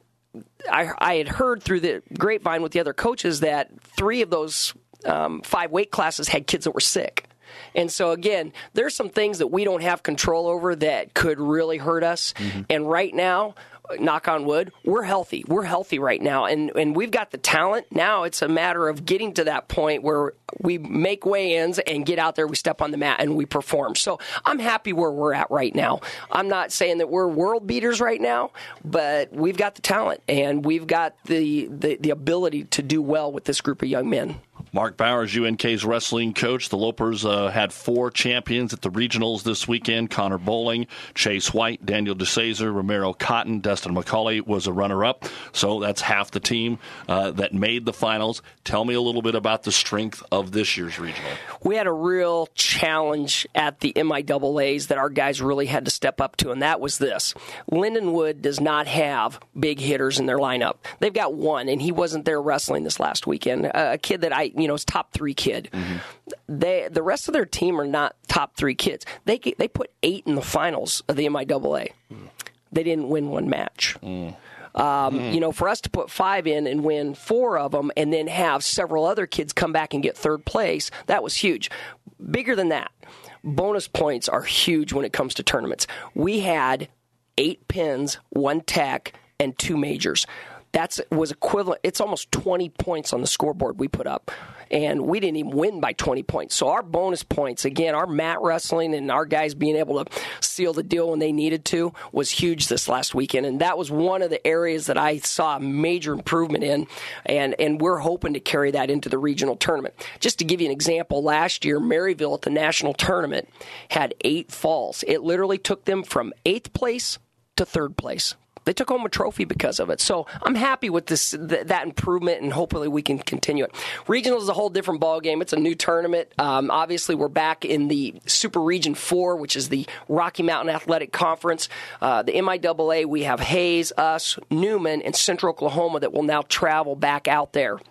I, I had heard through the grapevine with the other coaches that three of those um, five weight classes had kids that were sick. And so, again, there's some things that we don't have control over that could really hurt us. Mm-hmm. And right now, knock on wood, we're healthy. We're healthy right now. And and we've got the talent. Now it's a matter of getting to that point where we make weigh-ins and get out there, we step on the mat, and we perform. So I'm happy where we're at right now. I'm not saying that we're world beaters right now, but we've got the talent, and we've got the, the, the ability to do well with this group of young men. Mark Bowers, U N K's wrestling coach. The Lopers uh, had four champions at the regionals this weekend. Connor Bowling, Chase White, Daniel DeSazer, Romero Cotton, Destin McCauley was a runner-up. So that's half the team uh, that made the finals. Tell me a little bit about the strength of this year's regional. We had a real challenge at the M I A As that our guys really had to step up to, and that was this. Lindenwood does not have big hitters in their lineup. They've got one, and he wasn't there wrestling this last weekend. Uh, a kid that I, you know, is top three kid. Mm-hmm. They, the rest of their team are not top three kids. They they put eight in the finals of the M I A A. Mm. They didn't win one match. Mm. Um, mm. You know, for us to put five in and win four of them and then have several other kids come back and get third place, that was huge. Bigger than that, bonus points are huge when it comes to tournaments. We had eight pins, one tech, and two majors. That's was equivalent. It's almost twenty points on the scoreboard we put up, and we didn't even win by twenty points. So our bonus points, again, our mat wrestling and our guys being able to seal the deal when they needed to was huge this last weekend, and that was one of the areas that I saw a major improvement in, and, and we're hoping to carry that into the regional tournament. Just to give you an example, last year, Maryville at the national tournament had eight falls. It literally took them from eighth place to third place. They took home a trophy because of it. So I'm happy with this th- that improvement, and hopefully we can continue it. Regional is a whole different ballgame. It's a new tournament. Um, obviously, we're back in the Super Region four, which is the Rocky Mountain Athletic Conference. Uh, the M I A A, we have Hayes, us, Newman, and Central Oklahoma that will now travel back out there.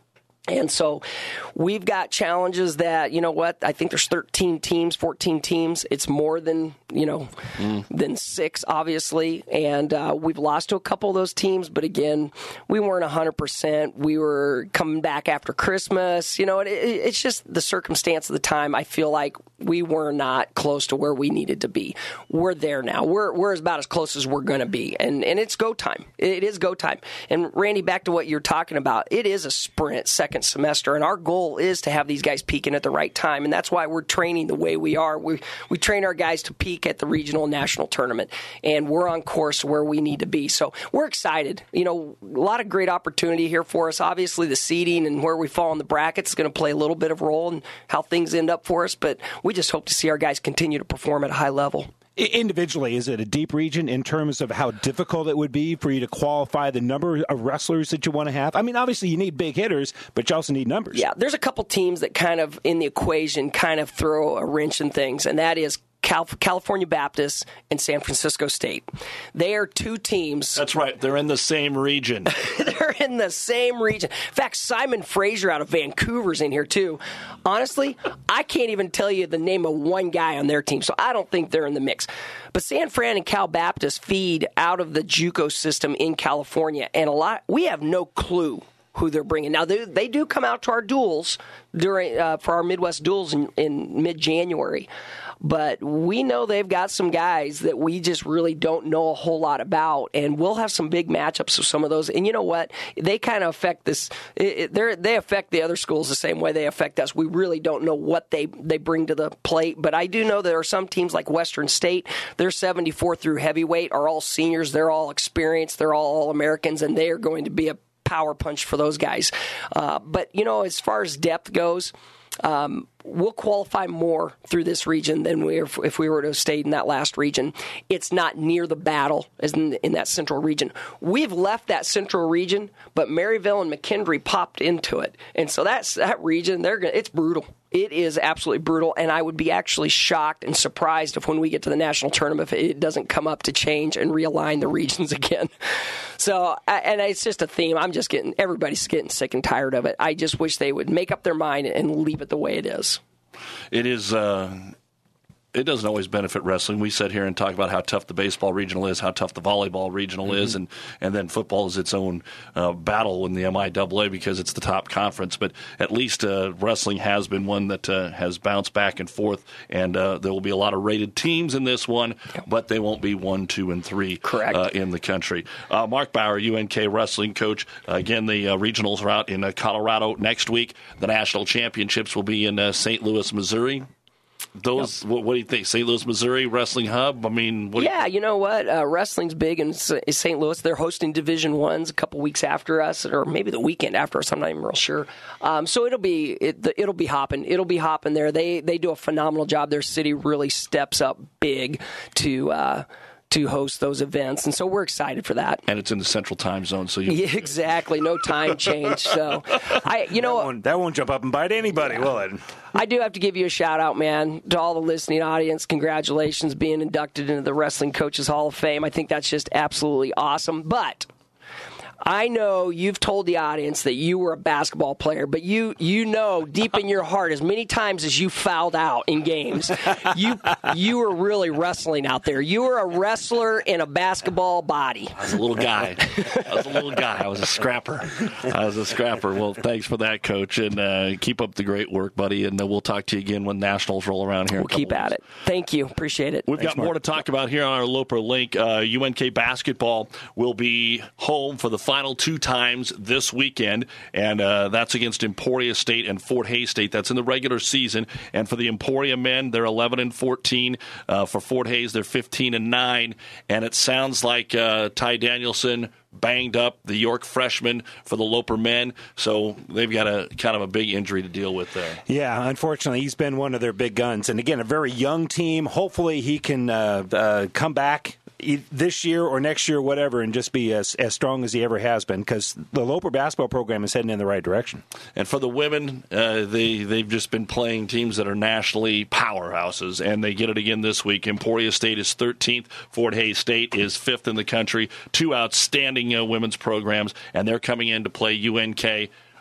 And so we've got challenges that, you know what, I think there's thirteen teams, fourteen teams. It's more than, you know, mm. than six, obviously. And uh, we've lost to a couple of those teams. But again, we weren't one hundred percent. We were coming back after Christmas. You know, it, it, it's just the circumstance of the time. I feel like we were not close to where we needed to be. We're there now. We're we're about as close as we're going to be. And, and it's go time. It is go time. And, Randy, back to what you're talking about, it is a sprint second semester, and our goal is to have these guys peaking at the right time, and that's why we're training the way we are. We we train our guys to peak at the regional and national tournament, and we're on course where we need to be. So we're excited. You know, a lot of great opportunity here for us. Obviously, the seeding and where we fall in the brackets is going to play a little bit of a role in how things end up for us, but we just hope to see our guys continue to perform at a high level. Individually, is it a deep region in terms of how difficult it would be for you to qualify the number of wrestlers that you want to have? I mean, obviously you need big hitters, but you also need numbers. Yeah, there's a couple teams that kind of, in the equation, kind of throw a wrench in things, and that is Cal- California Baptist and San Francisco State. They are two teams. That's right. They're in the same region. They're in the same region. In fact, Simon Fraser out of Vancouver's in here, too. Honestly, I can't even tell you the name of one guy on their team, so I don't think they're in the mix. But San Fran and Cal Baptist feed out of the JUCO system in California, and a lot we have no clue who they're bringing. Now, they, they do come out to our duels during uh, for our Midwest duels in, in mid-January. But we know they've got some guys that we just really don't know a whole lot about, and we'll have some big matchups with some of those. And you know what? They kind of affect this. It, it, they affect the other schools the same way they affect us. We really don't know what they, they bring to the plate. But I do know there are some teams like Western State. They're seventy-four through heavyweight, are all seniors. They're all experienced. They're all All-Americans, and they are going to be a power punch for those guys. Uh, but, you know, as far as depth goes, Um, we'll qualify more through this region than we if, if we were to have stayed in that last region. It's not near the battle as in, in that central region. We've left that central region, but Maryville and McKendree popped into it, and so that's that region. They're gonna, it's brutal. It is absolutely brutal, and I would be actually shocked and surprised if when we get to the national tournament, if it doesn't come up to change and realign the regions again. So, and it's just a theme. I'm just getting, everybody's getting sick and tired of it. I just wish they would make up their mind and leave it the way it is. It is, uh, it doesn't always benefit wrestling. We sit here and talk about how tough the baseball regional is, how tough the volleyball regional mm-hmm. is, and, and then football is its own uh, battle in the M I A A because it's the top conference. But at least uh, wrestling has been one that uh, has bounced back and forth, and uh, there will be a lot of rated teams in this one, yep. but they won't be one, two, and three Correct. Uh, in the country. Uh, Mark Bauer, U N K wrestling coach. Uh, again, the uh, regionals are out in uh, Colorado next week. The national championships will be in uh, Saint Louis, Missouri. Those, yep. what, what do you think? Saint Louis, Missouri wrestling hub. I mean, what yeah, you, you know what? Uh, wrestling's big in Saint Louis. They're hosting Division Ones a couple weeks after us, or maybe the weekend after us. I'm not even real sure. Um, so it'll be it, it'll be hopping. It'll be hopping there. They they do a phenomenal job. Their city really steps up big to. Uh, to host those events, and so we're excited for that. And it's in the central time zone, so you yeah, exactly no time change. So I, you know, that won't, that won't jump up and bite anybody, yeah. will it? I do have to give you a shout out, man, to all the listening audience. Congratulations being inducted into the Wrestling Coaches Hall of Fame. I think that's just absolutely awesome. But I know you've told the audience that you were a basketball player, but you you know deep in your heart, as many times as you fouled out in games, you you were really wrestling out there. You were a wrestler in a basketball body. I was a little guy. I was a little guy. I was a scrapper. I was a scrapper. Well, thanks for that, Coach, and uh, keep up the great work, buddy, and uh, we'll talk to you again when Nationals roll around here. We'll keep at it. Thank you. Appreciate it. We've Thanks, got more Mark. to talk about here on our Loper Link. Uh, U N K basketball will be home for the final two times this weekend, and uh, that's against Emporia State and Fort Hays State. That's in the regular season. And for the Emporia men, they're eleven and fourteen. Uh, for Fort Hays, they're fifteen and nine. And it sounds like uh, Ty Danielson banged up, the York freshman for the Loper men, so they've got a kind of a big injury to deal with there. Yeah, unfortunately, he's been one of their big guns. And again, a very young team. Hopefully he can uh, uh, come back this year or next year, whatever, and just be as, as strong as he ever has been, because the Loper basketball program is heading in the right direction. And for the women, uh, they, they've just been playing teams that are nationally powerhouses, and they get it again this week. Emporia State is thirteenth. Fort Hays State is fifth in the country. Two outstanding uh, women's programs, and they're coming in to play U N K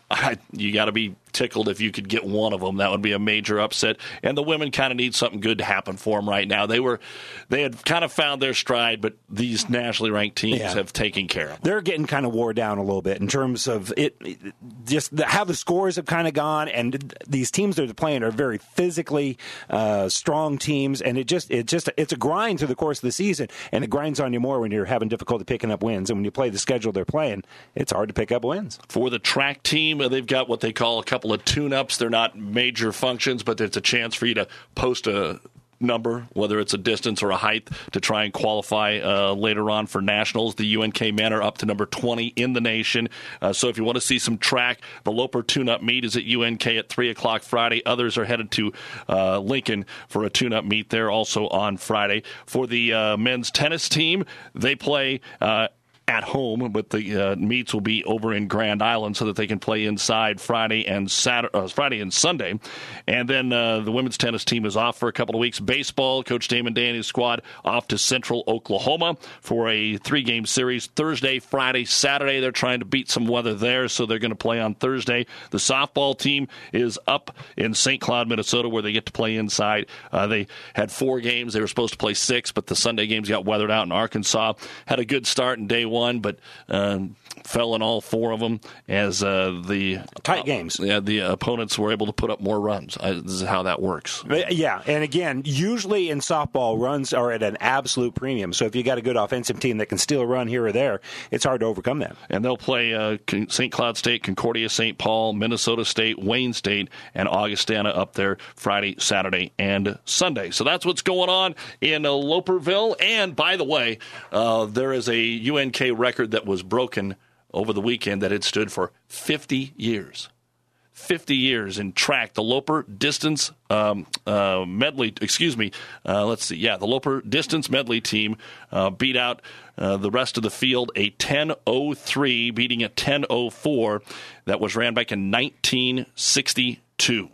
I, you got to be tickled if you could get one of them. That would be a major upset. And the women kind of need something good to happen for them right now. They were, they had kind of found their stride, but these nationally ranked teams yeah. have taken care of them. They're getting kind of wore down a little bit in terms of it, just the, how the scores have kind of gone. And these teams that are playing are very physically uh, strong teams, and it just, it just, it's a grind through the course of the season, and it grinds on you more when you're having difficulty picking up wins. And when you play the schedule they're playing, it's hard to pick up wins. For the track team, they've got what they call a couple of tune-ups. They're not major functions, but it's a chance for you to post a number, whether it's a distance or a height, to try and qualify uh, later on for nationals. The U N K men are up to number twenty in the nation. Uh, so if you want to see some track, the Loper tune-up meet is at U N K at three o'clock Friday. Others are headed to uh, Lincoln for a tune-up meet there also on Friday. For the uh, men's tennis team, they play uh, at home, but the uh, meets will be over in Grand Island so that they can play inside Friday and Saturday, uh, Friday and Sunday. And then uh, the women's tennis team is off for a couple of weeks. Baseball, Coach Damon Day and his squad off to Central Oklahoma for a three-game series. Thursday, Friday, Saturday, they're trying to beat some weather there, so they're going to play on Thursday. The softball team is up in Saint Cloud, Minnesota, where they get to play inside. Uh, they had four games. They were supposed to play six, but the Sunday games got weathered out in Arkansas. Had a good start in day one. One, but um, fell in all four of them as uh, the tight games. Uh, yeah, the opponents were able to put up more runs. I, this is how that works. Yeah, and again, usually in softball, runs are at an absolute premium. So if you got a good offensive team that can steal a run here or there, it's hard to overcome that. And they'll play uh, Saint Cloud State, Concordia, Saint Paul, Minnesota State, Wayne State, and Augustana up there Friday, Saturday, and Sunday. So that's what's going on in uh, Loperville. And by the way, uh, there is a U N K record that was broken over the weekend that had stood for fifty years. fifty years in track. The Loper distance um, uh, medley, excuse me, uh, let's see, yeah, the Loper distance medley team uh, beat out uh, the rest of the field, a ten oh three, beating a ten oh four that was ran back in nineteen sixty-two.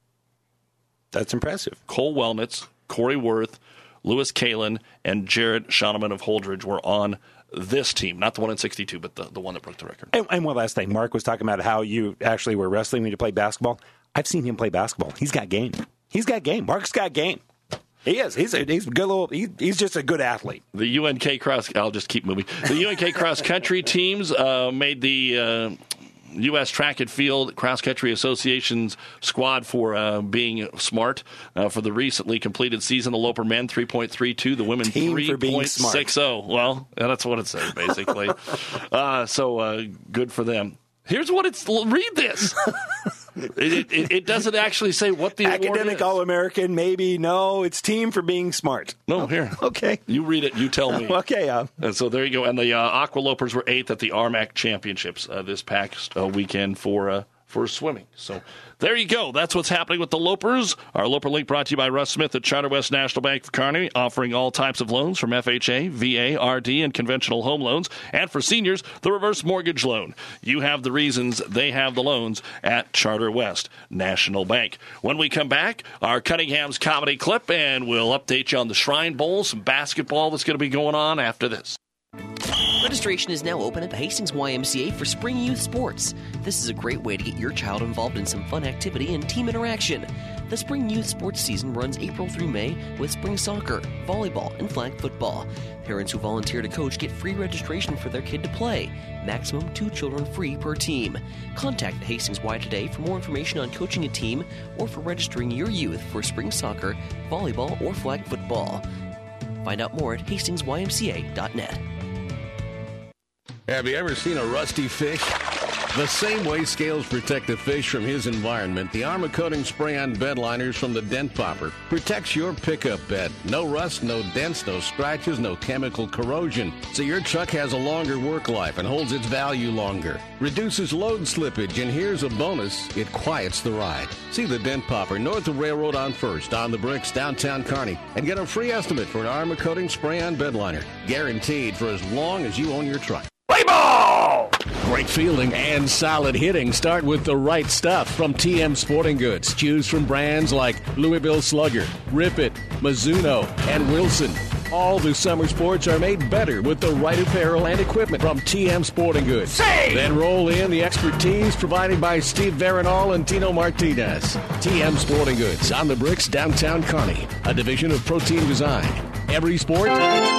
That's impressive. Cole Wellnitz, Corey Worth, Lewis Kalin, and Jared Shoneman of Holdridge were on this team, not the one in sixty-two, but the, the one that broke the record. And, and one last thing, Mark was talking about how you actually were wrestling when you played basketball. I've seen him play basketball. He's got game. He's got game. Mark's got game. He is. He's a, he's a good little. He, he's just a good athlete. The U N K cross. I'll just keep moving. The U N K cross country teams uh, made the Uh, U S Track and Field Cross Country Association's squad for uh, being smart uh, for the recently completed season. The Loper men three point three two, the women three point six oh. Well, that's what it says basically. uh, so uh, good for them. Here's what it's. Read this. It, it, it doesn't actually say what the academic All-American. Maybe no. It's team for being smart. No, here. Okay, you read it. You tell me. Okay. Uh, and so there you go. And the uh, Aqua Lopers were eighth at the R M A C Championships uh, this past uh, weekend for uh, for swimming. So there you go. That's what's happening with the Lopers. Our Loper Link brought to you by Russ Smith at Charter West National Bank of Kearney, offering all types of loans from F H A, V A, R D, and conventional home loans. And for seniors, the reverse mortgage loan. You have the reasons, they have the loans at Charter West National Bank. When we come back, our Cunningham's comedy clip, and we'll update you on the Shrine Bowl, some basketball that's going to be going on after this. Registration is now open at the Hastings Y M C A for Spring Youth Sports. This is a great way to get your child involved in some fun activity and team interaction. The Spring Youth Sports season runs April through May with spring soccer, volleyball, and flag football. Parents who volunteer to coach get free registration for their kid to play. Maximum two children free per team. Contact the Hastings Y today for more information on coaching a team or for registering your youth for spring soccer, volleyball, or flag football. Find out more at hastings y m c a dot net. Have you ever seen a rusty fish? The same way scales protect the fish from his environment, the Armor Coating Spray-On bed liners from the Dent Popper protects your pickup bed. No rust, no dents, no scratches, no chemical corrosion. So your truck has a longer work life and holds its value longer. Reduces load slippage, and here's a bonus, it quiets the ride. See the Dent Popper north of Railroad on First, on the Bricks, downtown Kearney, and get a free estimate for an Armor Coating Spray-On bed liner. Guaranteed for as long as you own your truck. Play ball! Great fielding and solid hitting start with the right stuff from T M Sporting Goods. Choose from brands like Louisville Slugger, Rip It, Mizuno, and Wilson. All the summer sports are made better with the right apparel and equipment from T M Sporting Goods. Say! Then roll in the expertise provided by Steve Veronal and Tino Martinez. T M Sporting Goods on the bricks, downtown Kearney, a division of Protein Design. Every sport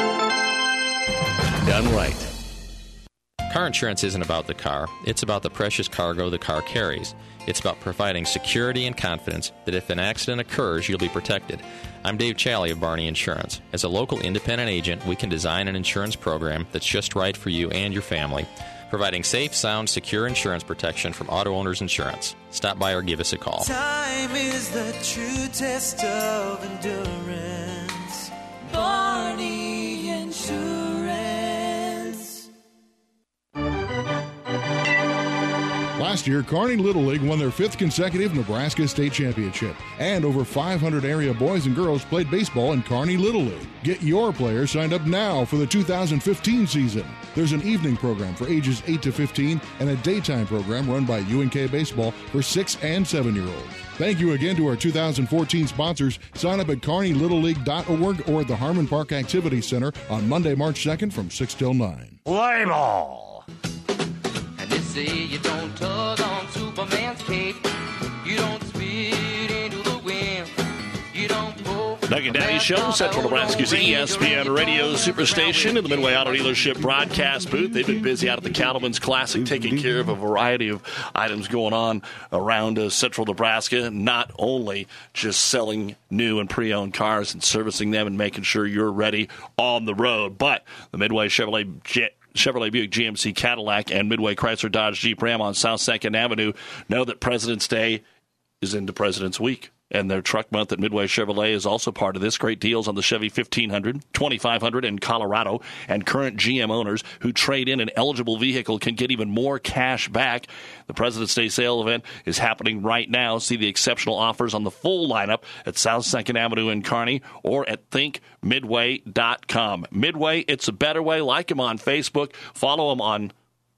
done right. Car insurance isn't about the car. It's about the precious cargo the car carries. It's about providing security and confidence that if an accident occurs, you'll be protected. I'm Dave Challey of Barney Insurance. As a local independent agent, we can design an insurance program that's just right for you and your family, providing safe, sound, secure insurance protection from Auto Owners Insurance. Stop by or give us a call. Time is the true test of endurance. Barney Insurance. Last year, Kearney Little League won their fifth consecutive Nebraska State Championship, and over five hundred area boys and girls played baseball in Kearney Little League. Get your players signed up now for the two thousand fifteen season. There's an evening program for ages eight to fifteen and a daytime program run by U N K Baseball for six and seven-year-olds. Thank you again to our two thousand fourteen sponsors. Sign up at kearney little league dot org or at the Harmon Park Activity Center on Monday, March second from six till nine. Play ball. They say you don't tug on Superman's cape. You don't spit into the wind. You don't pull. Doug and Daddy Show, Central Nebraska's E S P N Radio Superstation in the Midway Auto Dealership broadcast booth. They've been busy out at the Cattleman's Classic taking care of a variety of items going on around uh, Central Nebraska, not only just selling new and pre-owned cars and servicing them and making sure you're ready on the road, but the Midway Chevrolet Jet Chevrolet Buick G M C Cadillac and Midway Chrysler Dodge Jeep Ram on South second Avenue know that President's Day is into President's Week. And their truck month at Midway Chevrolet is also part of this. Great deals on the Chevy fifteen hundred, twenty-five hundred in Colorado, and current G M owners who trade in an eligible vehicle can get even more cash back. The President's Day sale event is happening right now. See the exceptional offers on the full lineup at South second Avenue in Kearney or at think midway dot com. Midway, it's a better way. Like them on Facebook. Follow them on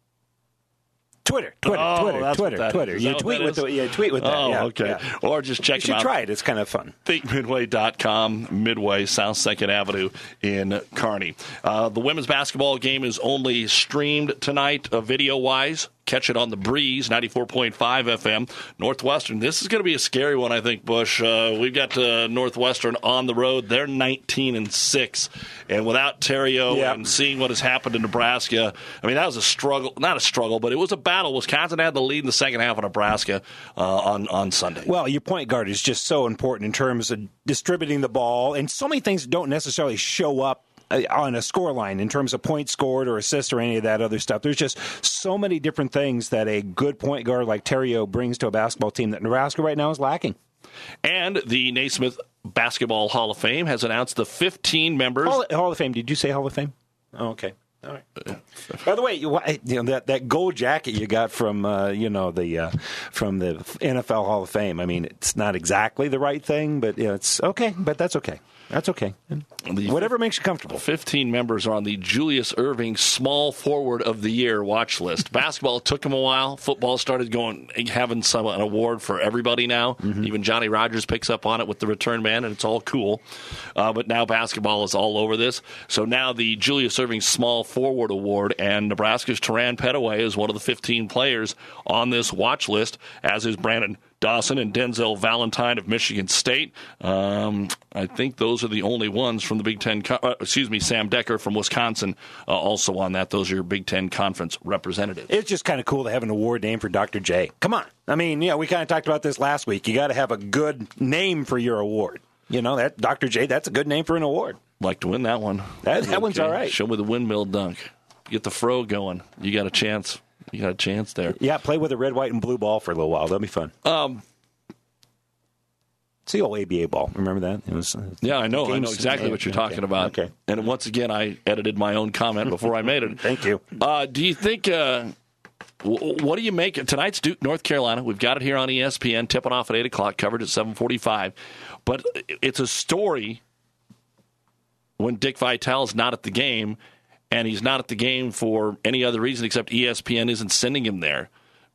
Twitter, Twitter, oh, Twitter, Twitter, Twitter. You tweet with the, yeah, tweet with that. Oh, yeah, okay. Yeah. Or just check you them out. You should try it. It's kind of fun. think midway dot com, Midway, South second Avenue in Kearney. Uh, the women's basketball game is only streamed tonight, uh, video-wise. Catch it on the Breeze, ninety-four point five F M. Northwestern, this is going to be a scary one, I think, Bush. Uh, we've got uh, Northwestern on the road. They're nineteen and six. And without Terrio yep. and seeing what has happened in Nebraska, I mean, that was a struggle. Not a struggle, but it was a battle. Wisconsin had the lead in the second half of Nebraska uh, on, on Sunday. Well, your point guard is just so important in terms of distributing the ball. And so many things don't necessarily show up on a score line in terms of points scored or assists or any of that other stuff. There's just so many different things that a good point guard like Terrio brings to a basketball team that Nebraska right now is lacking. And the Naismith Basketball Hall of Fame has announced the fifteen members. Hall, Hall of Fame. Did you say Hall of Fame? Oh, okay. All right. By the way, you, you know that, that gold jacket you got from uh, you know the uh, from the N F L Hall of Fame. I mean, it's not exactly the right thing, but you know, it's okay. But that's okay. That's okay. The Whatever makes you comfortable. fifteen members are on the Julius Erving Small Forward of the Year watch list. Basketball took them a while. Football started going, having some an award for everybody now. Mm-hmm. Even Johnny Rogers picks up on it with the return man, and it's all cool. Uh, but now basketball is all over this. So now the Julius Erving Small Forward Award, and Nebraska's Teran Petaway is one of the fifteen players on this watch list, as is Brandon Dawson and Denzel Valentine of Michigan State. Um, I think those are the only ones from the Big Ten. Uh, excuse me, Sam Decker from Wisconsin uh, also on that. Those are your Big Ten Conference representatives. It's just kind of cool to have an award named for Doctor J. Come on. I mean, yeah, we kind of talked about this last week. You got to have a good name for your award. You know, that Doctor J, that's a good name for an award. Like to win that one. That, that okay. one's all right. Show me the windmill dunk. Get the fro going. You got a chance. You got a chance there. Yeah, play with a red, white, and blue ball for a little while. That'll be fun. Um, it's the old A B A ball. Remember that? It was. Yeah, I know. I know exactly yeah, what you're talking okay. about. Okay. And once again, I edited my own comment before I made it. Thank you. Uh, do you think? Uh, w- what do you make of tonight's Duke, North Carolina? We've got it here on E S P N, tipping off at eight o'clock, covered at seven forty-five. But it's a story when Dick Vitale's not at the game. And he's not at the game for any other reason except E S P N isn't sending him there.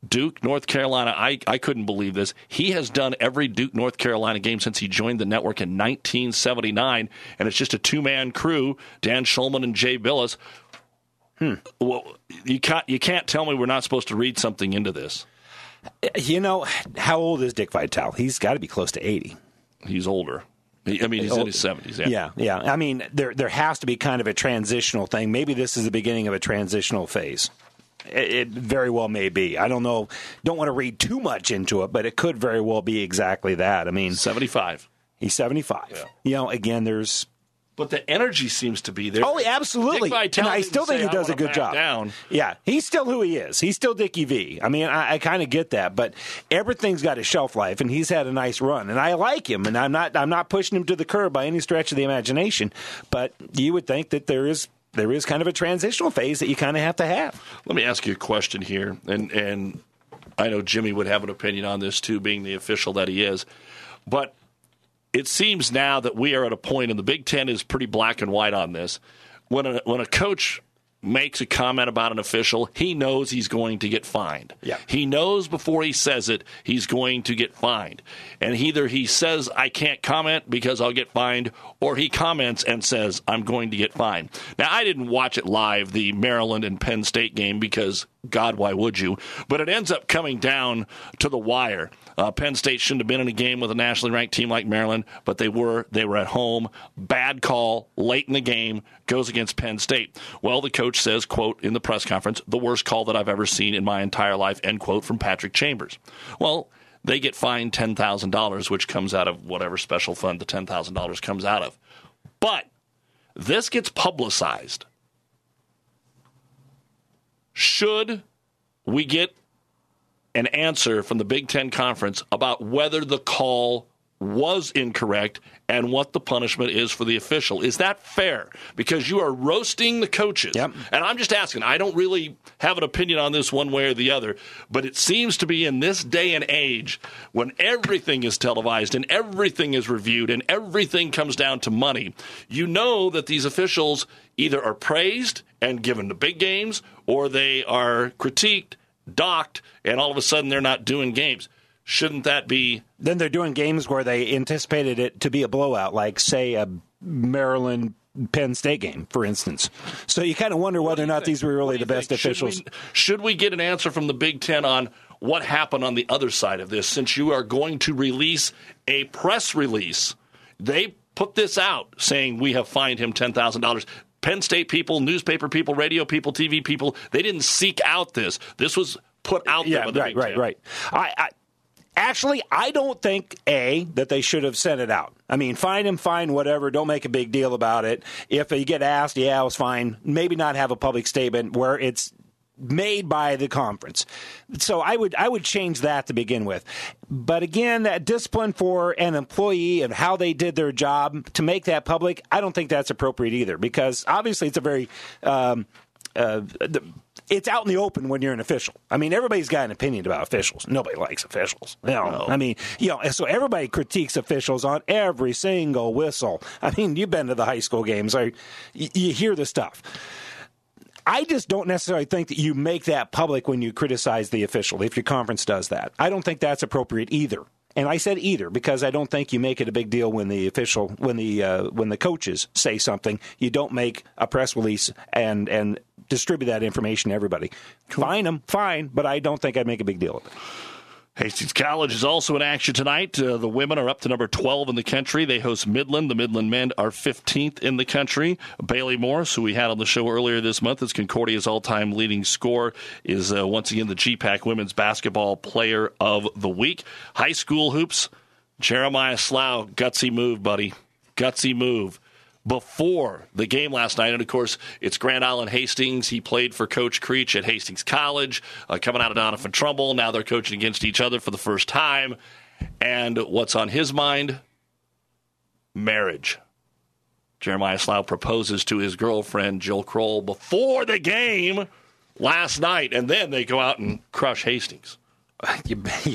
Duke, North Carolina, I, I couldn't believe this. He has done every Duke, North Carolina game since he joined the network in nineteen seventy-nine, and it's just a two-man crew, Dan Schulman and Jay Billis. Hmm. Well, you can't, you can't tell me we're not supposed to read something into this. You know, how old is Dick Vitale? He's got to be close to eighty. He's older. I mean, he's in his seventies. Yeah. yeah, yeah. I mean, there there has to be kind of a transitional thing. Maybe this is the beginning of a transitional phase. It, it very well may be. I don't know. Don't want to read too much into it, but it could very well be exactly that. I mean, seventy-five. He's seventy-five. Yeah. You know, again, there's. But the energy seems to be there. Oh, absolutely. And I still think he does a good job. Down. Yeah, he's still who he is. He's still Dickie V. I mean, I, I kind of get that, but everything's got a shelf life, and he's had a nice run, and I like him, and I'm not I'm not pushing him to the curb by any stretch of the imagination. But you would think that there is there is kind of a transitional phase that you kind of have to have. Let me ask you a question here, and and I know Jimmy would have an opinion on this too, being the official that he is, but. It seems now that we are at a point, and the Big Ten is pretty black and white on this. When a, when a coach makes a comment about an official, he knows he's going to get fined. Yeah. He knows before he says it, he's going to get fined. And either he says, I can't comment because I'll get fined, or he comments and says, I'm going to get fined. Now, I didn't watch it live, the Maryland and Penn State game, because, God, why would you? But it ends up coming down to the wire. Uh, Penn State shouldn't have been in a game with a nationally ranked team like Maryland, but they were. They were at home. Bad call late in the game goes against Penn State. Well, the coach says, quote, in the press conference, the worst call that I've ever seen in my entire life, end quote, from Patrick Chambers. Well, they get fined ten thousand dollars, which comes out of whatever special fund the ten thousand dollars comes out of. But this gets publicized. Should we get an answer from the Big Ten Conference about whether the call was incorrect and what the punishment is for the official? Is that fair? Because you are roasting the coaches. Yep. And I'm just asking. I don't really have an opinion on this one way or the other, but it seems to be in this day and age when everything is televised and everything is reviewed and everything comes down to money, you know that these officials either are praised and given the big games or they are critiqued, docked, and all of a sudden they're not doing games. Shouldn't that be... Then they're doing games where they anticipated it to be a blowout, like, say, a Maryland-Penn State game, for instance. So you kind of wonder whether or not these were really the best officials. Should we, should we get an answer from the Big Ten on what happened on the other side of this, since you are going to release a press release? They put this out saying we have fined him ten thousand dollars. Penn State people, newspaper people, radio people, T V people, they didn't seek out this. This was put out there yeah, by the right, Big right, Ten. right. I, I actually, I don't think a that they should have sent it out. I mean, fine him, fine, whatever. Don't make a big deal about it. If you get asked, yeah, it was fine. Maybe not have a public statement where it's made by the conference. So I would I would change that to begin with. But again, that discipline for an employee and how they did their job, to make that public, I don't think that's appropriate either, because obviously it's a very um, uh, the, it's out in the open when you're an official. I mean, everybody's got an opinion about officials. Nobody likes officials. You know, no. I mean, you know, so everybody critiques officials on every single whistle. I mean, you've been to the high school games. Or you, you hear the stuff. I just don't necessarily think that you make that public when you criticize the official, if your conference does that. I don't think that's appropriate either. And I said either because I don't think you make it a big deal when the official, when the uh, when the coaches say something. You don't make a press release and, and distribute that information to everybody. Cool. Fine them, fine, but I don't think I'd make a big deal of it. Hastings College is also in action tonight. Uh, the women are up to number twelve in the country. They host Midland. The Midland men are fifteenth in the country. Bailey Morris, who we had on the show earlier this month as Concordia's all-time leading scorer, is uh, once again the G PAC Women's Basketball Player of the Week. High school hoops, Jeremiah Slough, gutsy move, buddy. Gutsy move. Before the game last night, and of course, it's Grand Island Hastings. He played for Coach Creech at Hastings College, uh, coming out of Donovan Trumbull. Now they're coaching against each other for the first time. And what's on his mind? Marriage. Jeremiah Slough proposes to his girlfriend, Jill Kroll, before the game last night, and then they go out and crush Hastings. You, you,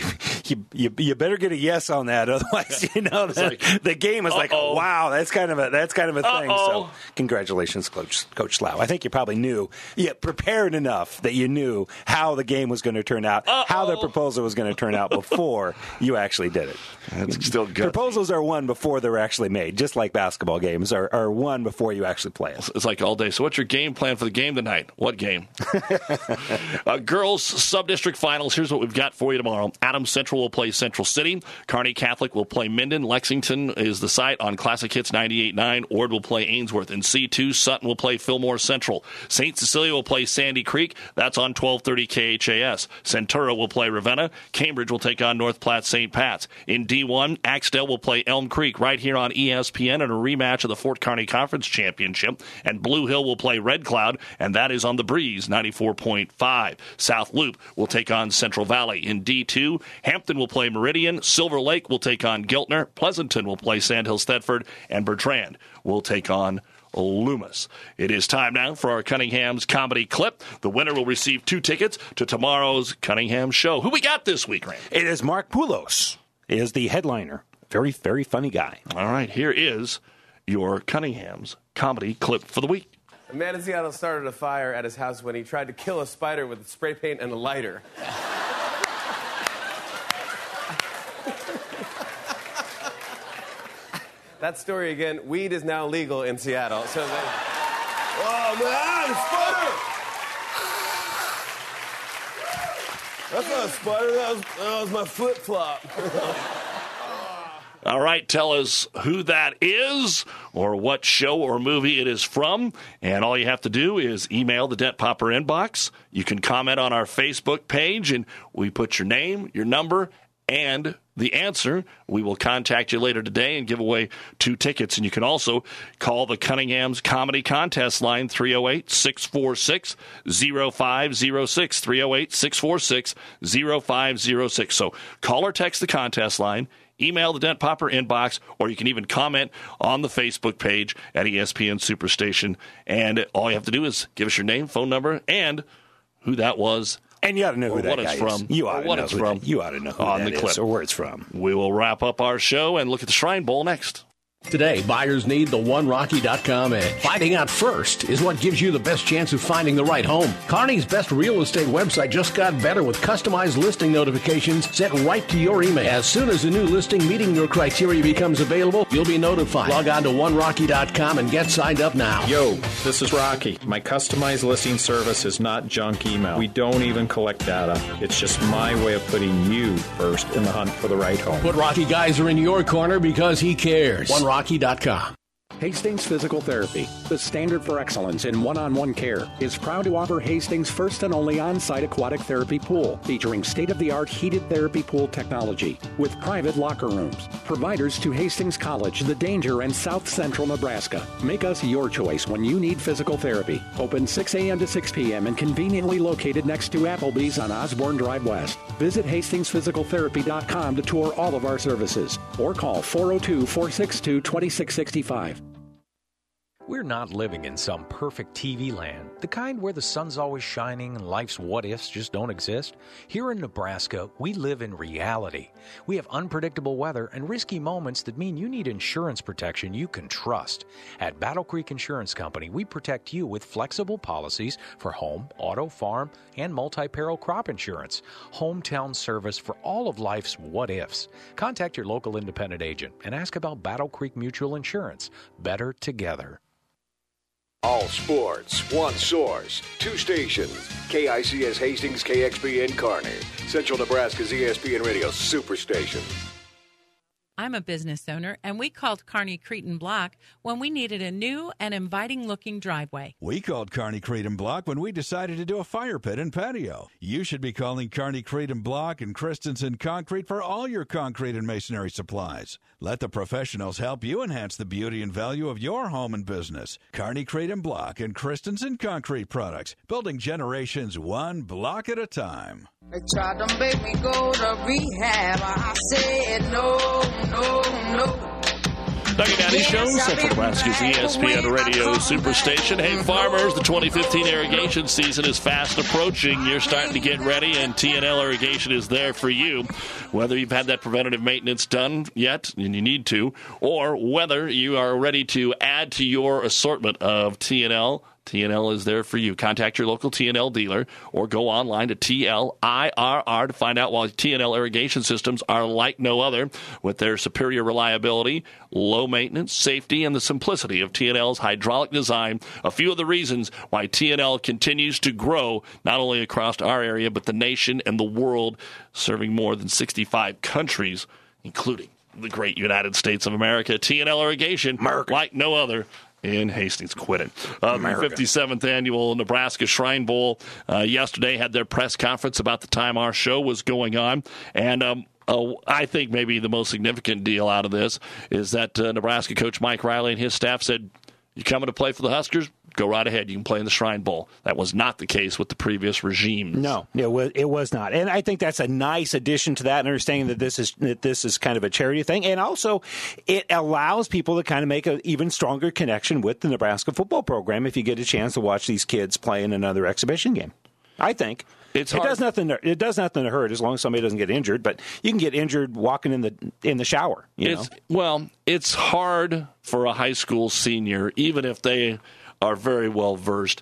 you, you you better get a yes on that, otherwise you know the, like, the game is uh-oh. like, oh, wow, that's kind of a that's kind of a thing. Uh-oh. So congratulations, Coach Coach Slough. I think you probably knew, yeah, prepared enough that you knew how the game was going to turn out, uh-oh. how the proposal was going to turn out before you actually did it. That's still good. Proposals are won before they're actually made, just like basketball games are, are won before you actually play it. It's like all day. So what's your game plan for the game tonight? What game? uh, girls sub-district finals. Here's what we've got for you tomorrow. Adams Central will play Central City. Kearney Catholic will play Minden. Lexington is the site on Classic Hits ninety-eight point nine. Ord will play Ainsworth. In C two, Sutton will play Fillmore Central. Saint Cecilia will play Sandy Creek. That's on twelve thirty K H A S. Centura will play Ravenna. Cambridge will take on North Platte Saint Pat's. In D one, Axtell will play Elm Creek right here on E S P N in a rematch of the Fort Kearney Conference Championship. And Blue Hill will play Red Cloud, and that is on the Breeze ninety-four point five. South Loop will take on Central Valley. In D two, Hampton will play Meridian. Silver Lake will take on Giltner. Pleasanton will play Sandhills Thedford. And Bertrand will take on Loomis. It is time now for our Cunningham's comedy clip. The winner will receive two tickets to tomorrow's Cunningham show. Who we got this week, Randy? It is Mark Poulos. Is the headliner. Very, very funny guy. All right, here is your Cunningham's comedy clip for the week. A man in Seattle started a fire at his house when he tried to kill a spider with spray paint and a lighter. That story again, weed is now legal in Seattle. So they... Oh, man, spider! That's not a spider, that was, that was my flip-flop. All right, tell us who that is or what show or movie it is from. And all you have to do is email the Dent Popper inbox. You can comment on our Facebook page, and we put your name, your number, and the answer. We will contact you later today and give away two tickets. And you can also call the Cunningham's Comedy Contest line, three oh eight, six four six, oh five oh six, three oh eight, six four six, oh five oh six. So call or text the contest line, email the Dent Popper inbox, or you can even comment on the Facebook page at E S P N Superstation. And all you have to do is give us your name, phone number, and who that was. And you ought to know who that what guy it's from. is. You ought to what know it's who from. That, you ought to know who on that the is clip. or where it's from. We will wrap up our show and look at the Shrine Bowl next. Today, buyers need the one rocky dot com edge. Finding out first is what gives you the best chance of finding the right home. Kearney's best real estate website just got better with customized listing notifications sent right to your email. As soon as a new listing meeting your criteria becomes available, you'll be notified. Log on to one rocky dot com and get signed up now. Yo, this is Rocky. My customized listing service is not junk email. We don't even collect data. It's just my way of putting you first in the hunt for the right home. Put Rocky Geyser in your corner because he cares. one rocky dot com. Hastings Physical Therapy, the standard for excellence in one-on-one care, is proud to offer Hastings' first and only on-site aquatic therapy pool, featuring state-of-the-art heated therapy pool technology with private locker rooms. Providers to Hastings College, The Danger, and South Central Nebraska. Make us your choice when you need physical therapy. Open six a.m. to six p.m. and conveniently located next to Applebee's on Osborne Drive West. Visit hastings physical therapy dot com to tour all of our services or call four oh two, four six two, two six six five. We're not living in some perfect T V land, the kind where the sun's always shining and life's what-ifs just don't exist. Here in Nebraska, we live in reality. We have unpredictable weather and risky moments that mean you need insurance protection you can trust. At Battle Creek Insurance Company, we protect you with flexible policies for home, auto, farm, and multi-peril crop insurance. Hometown service for all of life's what-ifs. Contact your local independent agent and ask about Battle Creek Mutual Insurance. Better together. All sports, one source, two stations. K I C S Hastings, K X P N Kearney. Central Nebraska's E S P N Radio Superstation. I'm a business owner, and we called Kearney Cretin Block when we needed a new and inviting-looking driveway. We called Kearney Cretin Block when we decided to do a fire pit and patio. You should be calling Kearney Cretin Block and Christensen Concrete for all your concrete and masonry supplies. Let the professionals help you enhance the beauty and value of your home and business. Kearney Cretin Block and Christensen Concrete Products, building generations one block at a time. They tried to make me go to rehab. I said no, no, no. Doug and Daddy Show, Central Nebraska's E S P N Radio Superstation. Hey, farmers, the twenty fifteen irrigation season is fast approaching. You're starting to get ready, and T N L Irrigation is there for you. Whether you've had that preventative maintenance done yet, and you need to, or whether you are ready to add to your assortment of T N L, T N L is there for you. Contact your local T N L dealer or go online to T L I R R to find out why T N L irrigation systems are like no other with their superior reliability, low maintenance, safety, and the simplicity of T N L's hydraulic design. A few of the reasons why T N L continues to grow not only across our area but the nation and the world, serving more than sixty-five countries, including the great United States of America. T N L irrigation, America, like no other in Hastings. Quit it. Uh, the fifty-seventh Annual Nebraska Shrine Bowl uh, yesterday had their press conference about the time our show was going on. And um, uh, I think maybe the most significant deal out of this is that uh, Nebraska coach Mike Riley and his staff said, you coming to play for the Huskers? Go right ahead. You can play in the Shrine Bowl. That was not the case with the previous regime. No, it was, it was not. And I think that's a nice addition to that, and understanding that this is that this is kind of a charity thing. And also, it allows people to kind of make an even stronger connection with the Nebraska football program if you get a chance to watch these kids play in another exhibition game. I think. It's it hard. does nothing. To, it does nothing to hurt as long as somebody doesn't get injured. But you can get injured walking in the in the shower. You it's, know? Well, it's hard for a high school senior, even if they are very well versed,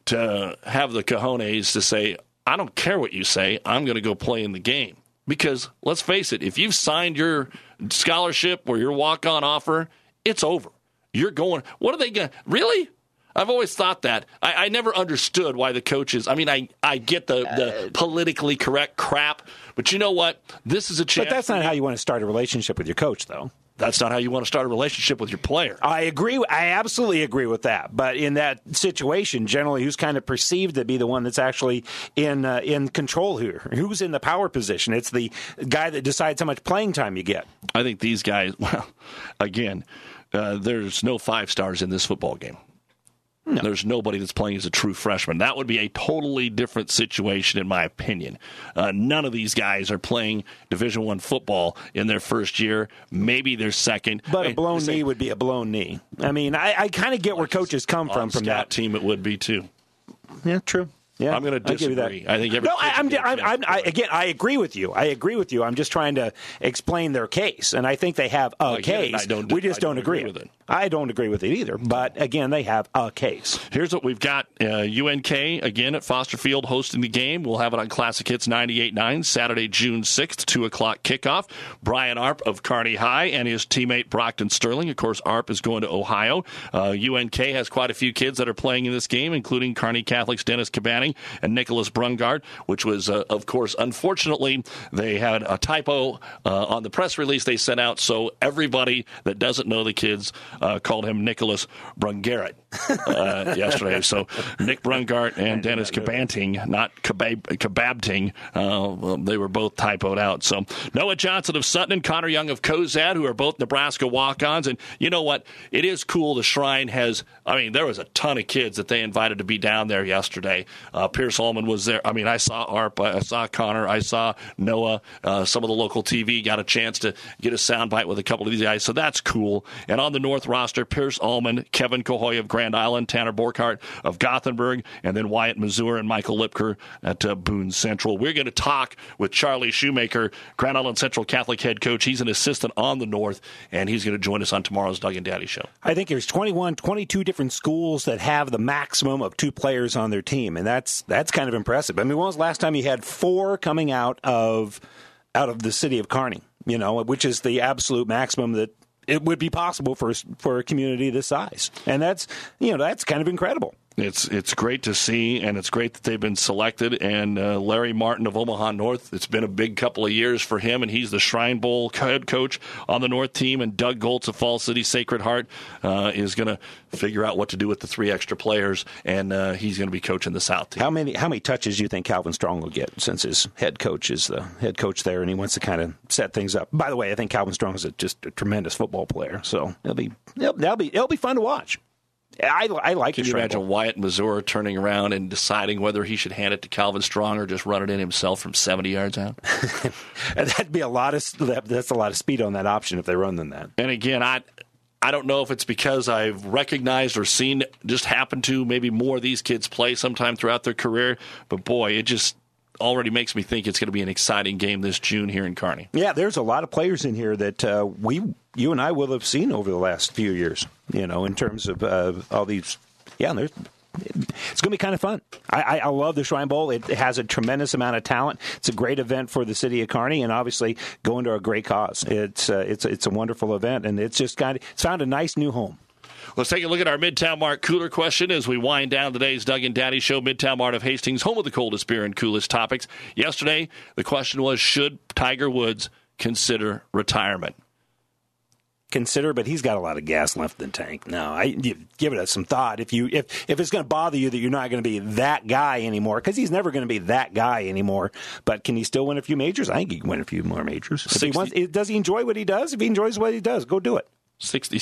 to have the cojones to say, I don't care what you say, I'm going to go play in the game. Because let's face it, if you've signed your scholarship or your walk-on offer, it's over. You're going, what are they going to, really? I've always thought that. I, I never understood why the coaches, I mean, I, I get the, the politically correct crap, but you know what? This is a chance. But that's not how you want to start a relationship with your coach, though. That's not how you want to start a relationship with your player. I agree. I absolutely agree with that. But in that situation, generally, who's kind of perceived to be the one that's actually in uh, in control here? Who's in the power position? It's the guy that decides how much playing time you get. I think these guys, well, again, uh, there's no five stars in this football game. No. There's nobody that's playing as a true freshman. That would be a totally different situation, in my opinion. Uh, none of these guys are playing Division One football in their first year, maybe their second. But a blown knee would be a blown knee. I mean, I, I kind of get where coaches come from from that team. It would be too. Yeah, true. Yeah, I'm going to disagree. I think every no. I, I'm, I'm, I'm, I, again, I agree with you. I agree with you. I'm just trying to explain their case, and I think they have a well, again, case. I don't, we just I don't, don't agree with it. I don't agree with it either. But again, they have a case. Here's what we've got: uh, U N K again at Foster Field hosting the game. We'll have it on Classic Hits ninety-eight point nine Saturday, June sixth, two o'clock kickoff. Brian Arp of Kearney High and his teammate Brockton Sterling. Of course, Arp is going to Ohio. Uh, U N K has quite a few kids that are playing in this game, including Kearney Catholic's Dennis Cabanning and Nicholas Brungard, which was, uh, of course, unfortunately, they had a typo uh, on the press release they sent out, so everybody that doesn't know the kids uh, called him Nicholas Brungardt uh, yesterday. So Nick Brungart and Dennis Cabanting, not Kebab, Kebabting, uh, well, they were both typoed out. So Noah Johnson of Sutton and Connor Young of Cozad, who are both Nebraska walk-ons. And you know what? It is cool. The Shrine has, I mean, there was a ton of kids that they invited to be down there yesterday. Uh, Pierce Allman was there. I mean, I saw Arp, I saw Connor, I saw Noah. Uh, some of the local T V got a chance to get a soundbite with a couple of these guys, so that's cool. And on the North roster, Pierce Allman, Kevin Cahoy of Grand Island, Tanner Borkhardt of Gothenburg, and then Wyatt Mazur and Michael Lipker at uh, Boone Central. We're going to talk with Charlie Shoemaker, Grand Island Central Catholic head coach. He's an assistant on the North, and he's going to join us on tomorrow's Doug and Daddy show. I think there's twenty-one, twenty-two different schools that have the maximum of two players on their team, and that's that's kind of impressive. I mean, when was the last time you had four coming out of out of the city of Kearney, you know, which is the absolute maximum that it would be possible for for a community this size. And that's, you know, that's kind of incredible. It's it's great to see, and it's great that they've been selected. And uh, Larry Martin of Omaha North, it's been a big couple of years for him, and he's the Shrine Bowl head coach on the North team. And Doug Goltz of Falls City Sacred Heart uh, is going to figure out what to do with the three extra players, and uh, he's going to be coaching the South team. How many how many touches do you think Calvin Strong will get, since his head coach is the head coach there, and he wants to kind of set things up? By the way, I think Calvin Strong is a, just a tremendous football player, so it'll be it'll, that'll be it'll be fun to watch. I, I like Can it. you imagine Wyatt Mazur turning around and deciding whether he should hand it to Calvin Strong or just run it in himself from seventy yards out? That'd be a lot of that's a lot of speed on that option if they run them that. And again, I I don't know if it's because I've recognized or seen just happen to maybe more of these kids play sometime throughout their career. But, boy, it just already makes me think it's going to be an exciting game this June here in Kearney. Yeah, there's a lot of players in here that uh, we, you and I will have seen over the last few years, you know, in terms of uh, all these. Yeah, there's. It's going to be kind of fun. I, I, I love the Shrine Bowl. It has a tremendous amount of talent. It's a great event for the city of Kearney, and obviously going to a great cause. It's uh, it's it's a wonderful event, and it's just kind of it's found a nice new home. Let's take a look at our Midtown Mart cooler question as we wind down today's Doug and Daddy Show. Midtown Mart of Hastings, home of the coldest beer and coolest topics. Yesterday, the question was, should Tiger Woods consider retirement? Consider, but he's got a lot of gas left in the tank. No, I give it some thought. If you if if it's going to bother you that you're not going to be that guy anymore, because he's never going to be that guy anymore. But can he still win a few majors? I think he can win a few more majors. If he wants, does he enjoy what he does? If he enjoys what he does, go do it. Sixty.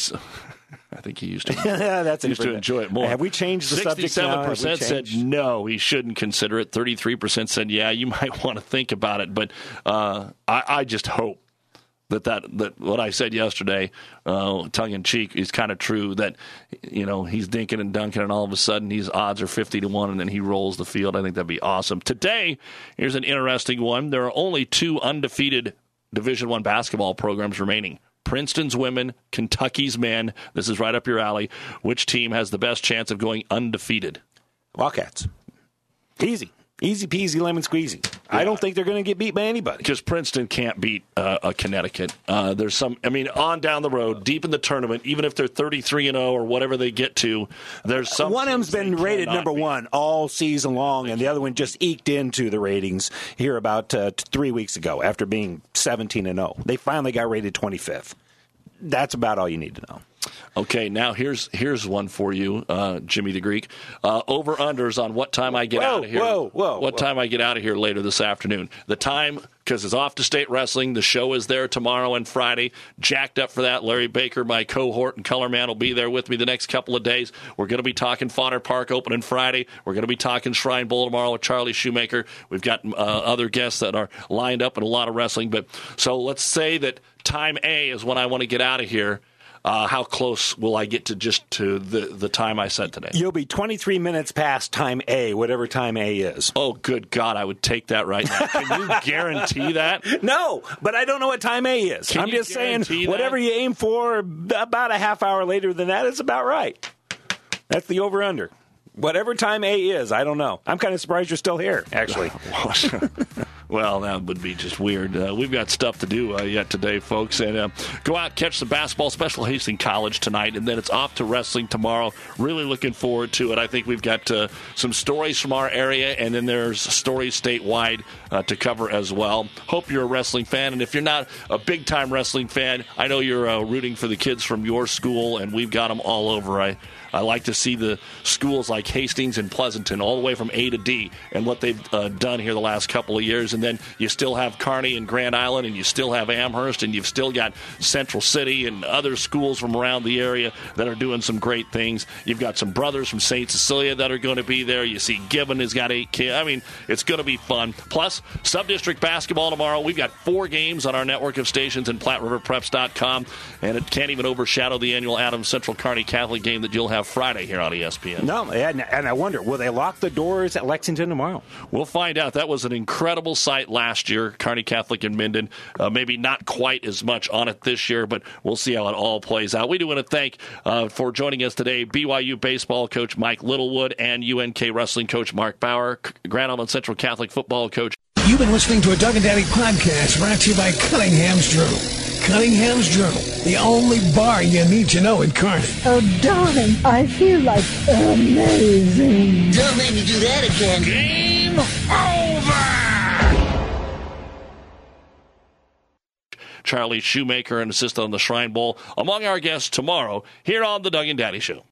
I think he used to. yeah, that's he used to enjoy it more. Have we changed the subject now? Sixty-seven percent said no, he shouldn't consider it. Thirty-three percent said yeah, you might want to think about it. But uh, I, I just hope. That, that that what I said yesterday, uh, tongue in cheek, is kind of true. That you know he's dinking and dunking, and all of a sudden these odds are fifty to one, and then he rolls the field. I think that'd be awesome. Today, here's an interesting one. There are only two undefeated Division One basketball programs remaining: Princeton's women, Kentucky's men. This is right up your alley. Which team has the best chance of going undefeated? Wildcats. Easy. Easy peasy, lemon squeezy. Yeah. I don't think they're going to get beat by anybody. Because Princeton can't beat uh, a Connecticut. Uh, there's some, I mean, on down the road, deep in the tournament, even if they're thirty-three and oh or whatever they get to, there's some. One of them's been rated number beat. one all season long, and the other one just eked into the ratings here about uh, three weeks ago after being seventeen and oh. They finally got rated twenty-fifth. That's about all you need to know. Okay, now here's here's one for you, uh, Jimmy the Greek. Uh, over unders on what time I get whoa, out of here. Whoa, whoa, what whoa. time I get out of here later this afternoon. The time, because it's off to state wrestling. The show is there tomorrow and Friday. Jacked up for that. Larry Baker, my cohort and color man, will be there with me the next couple of days. We're going to be talking Fodder Park opening Friday. We're going to be talking Shrine Bowl tomorrow with Charlie Shoemaker. We've got uh, other guests that are lined up and a lot of wrestling. But so let's say that time A is when I want to get out of here. Uh, how close will I get to just to the, the time I said today? You'll be twenty-three minutes past time A, whatever time A is. Oh, good God, I would take that right now. Can you guarantee that? No, but I don't know what time A is. Can I'm you just saying, that? Whatever you aim for, about a half hour later than that is about right. That's the over-under. Whatever time A is, I don't know. I'm kind of surprised you're still here, actually. Well, that would be just weird. Uh, we've got stuff to do uh, yet today, folks. And uh, go out, catch the basketball, Special Hastings College tonight, and then it's off to wrestling tomorrow. Really looking forward to it. I think we've got uh, some stories from our area, and then there's stories statewide uh, to cover as well. Hope you're a wrestling fan, and if you're not a big-time wrestling fan, I know you're uh, rooting for the kids from your school, and we've got them all over. I I like to see the schools like Hastings and Pleasanton all the way from A to D and what they've uh, done here the last couple of years. And then you still have Kearney and Grand Island, and you still have Amherst, and you've still got Central City and other schools from around the area that are doing some great things. You've got some brothers from Saint Cecilia that are going to be there. You see Gibbon has got eight kids. I mean, it's going to be fun. Plus, sub-district basketball tomorrow. We've got four games on our network of stations and Platte River Preps dot com, and it can't even overshadow the annual Adams Central Kearney Catholic game that you'll have Friday here on E S P N. No, and, and I wonder, will they lock the doors at Lexington tomorrow? We'll find out. That was an incredible sight last year, Kearney Catholic and Minden. Uh, maybe not quite as much on it this year, but we'll see how it all plays out. We do want to thank uh, for joining us today B Y U baseball coach Mike Littlewood and U N K wrestling coach Mark Bauer, Grand Island Central Catholic football coach. You've been listening to a Doug and Daddy podcast brought to you by Cunningham's Journal. Cunningham's Journal, the only bar you need to know in Kearney. Oh, darling, I feel like amazing. Don't make me do that again. Game over! Charlie Shoemaker, an assistant on the Shrine Bowl, among our guests tomorrow here on the Doug and Daddy Show.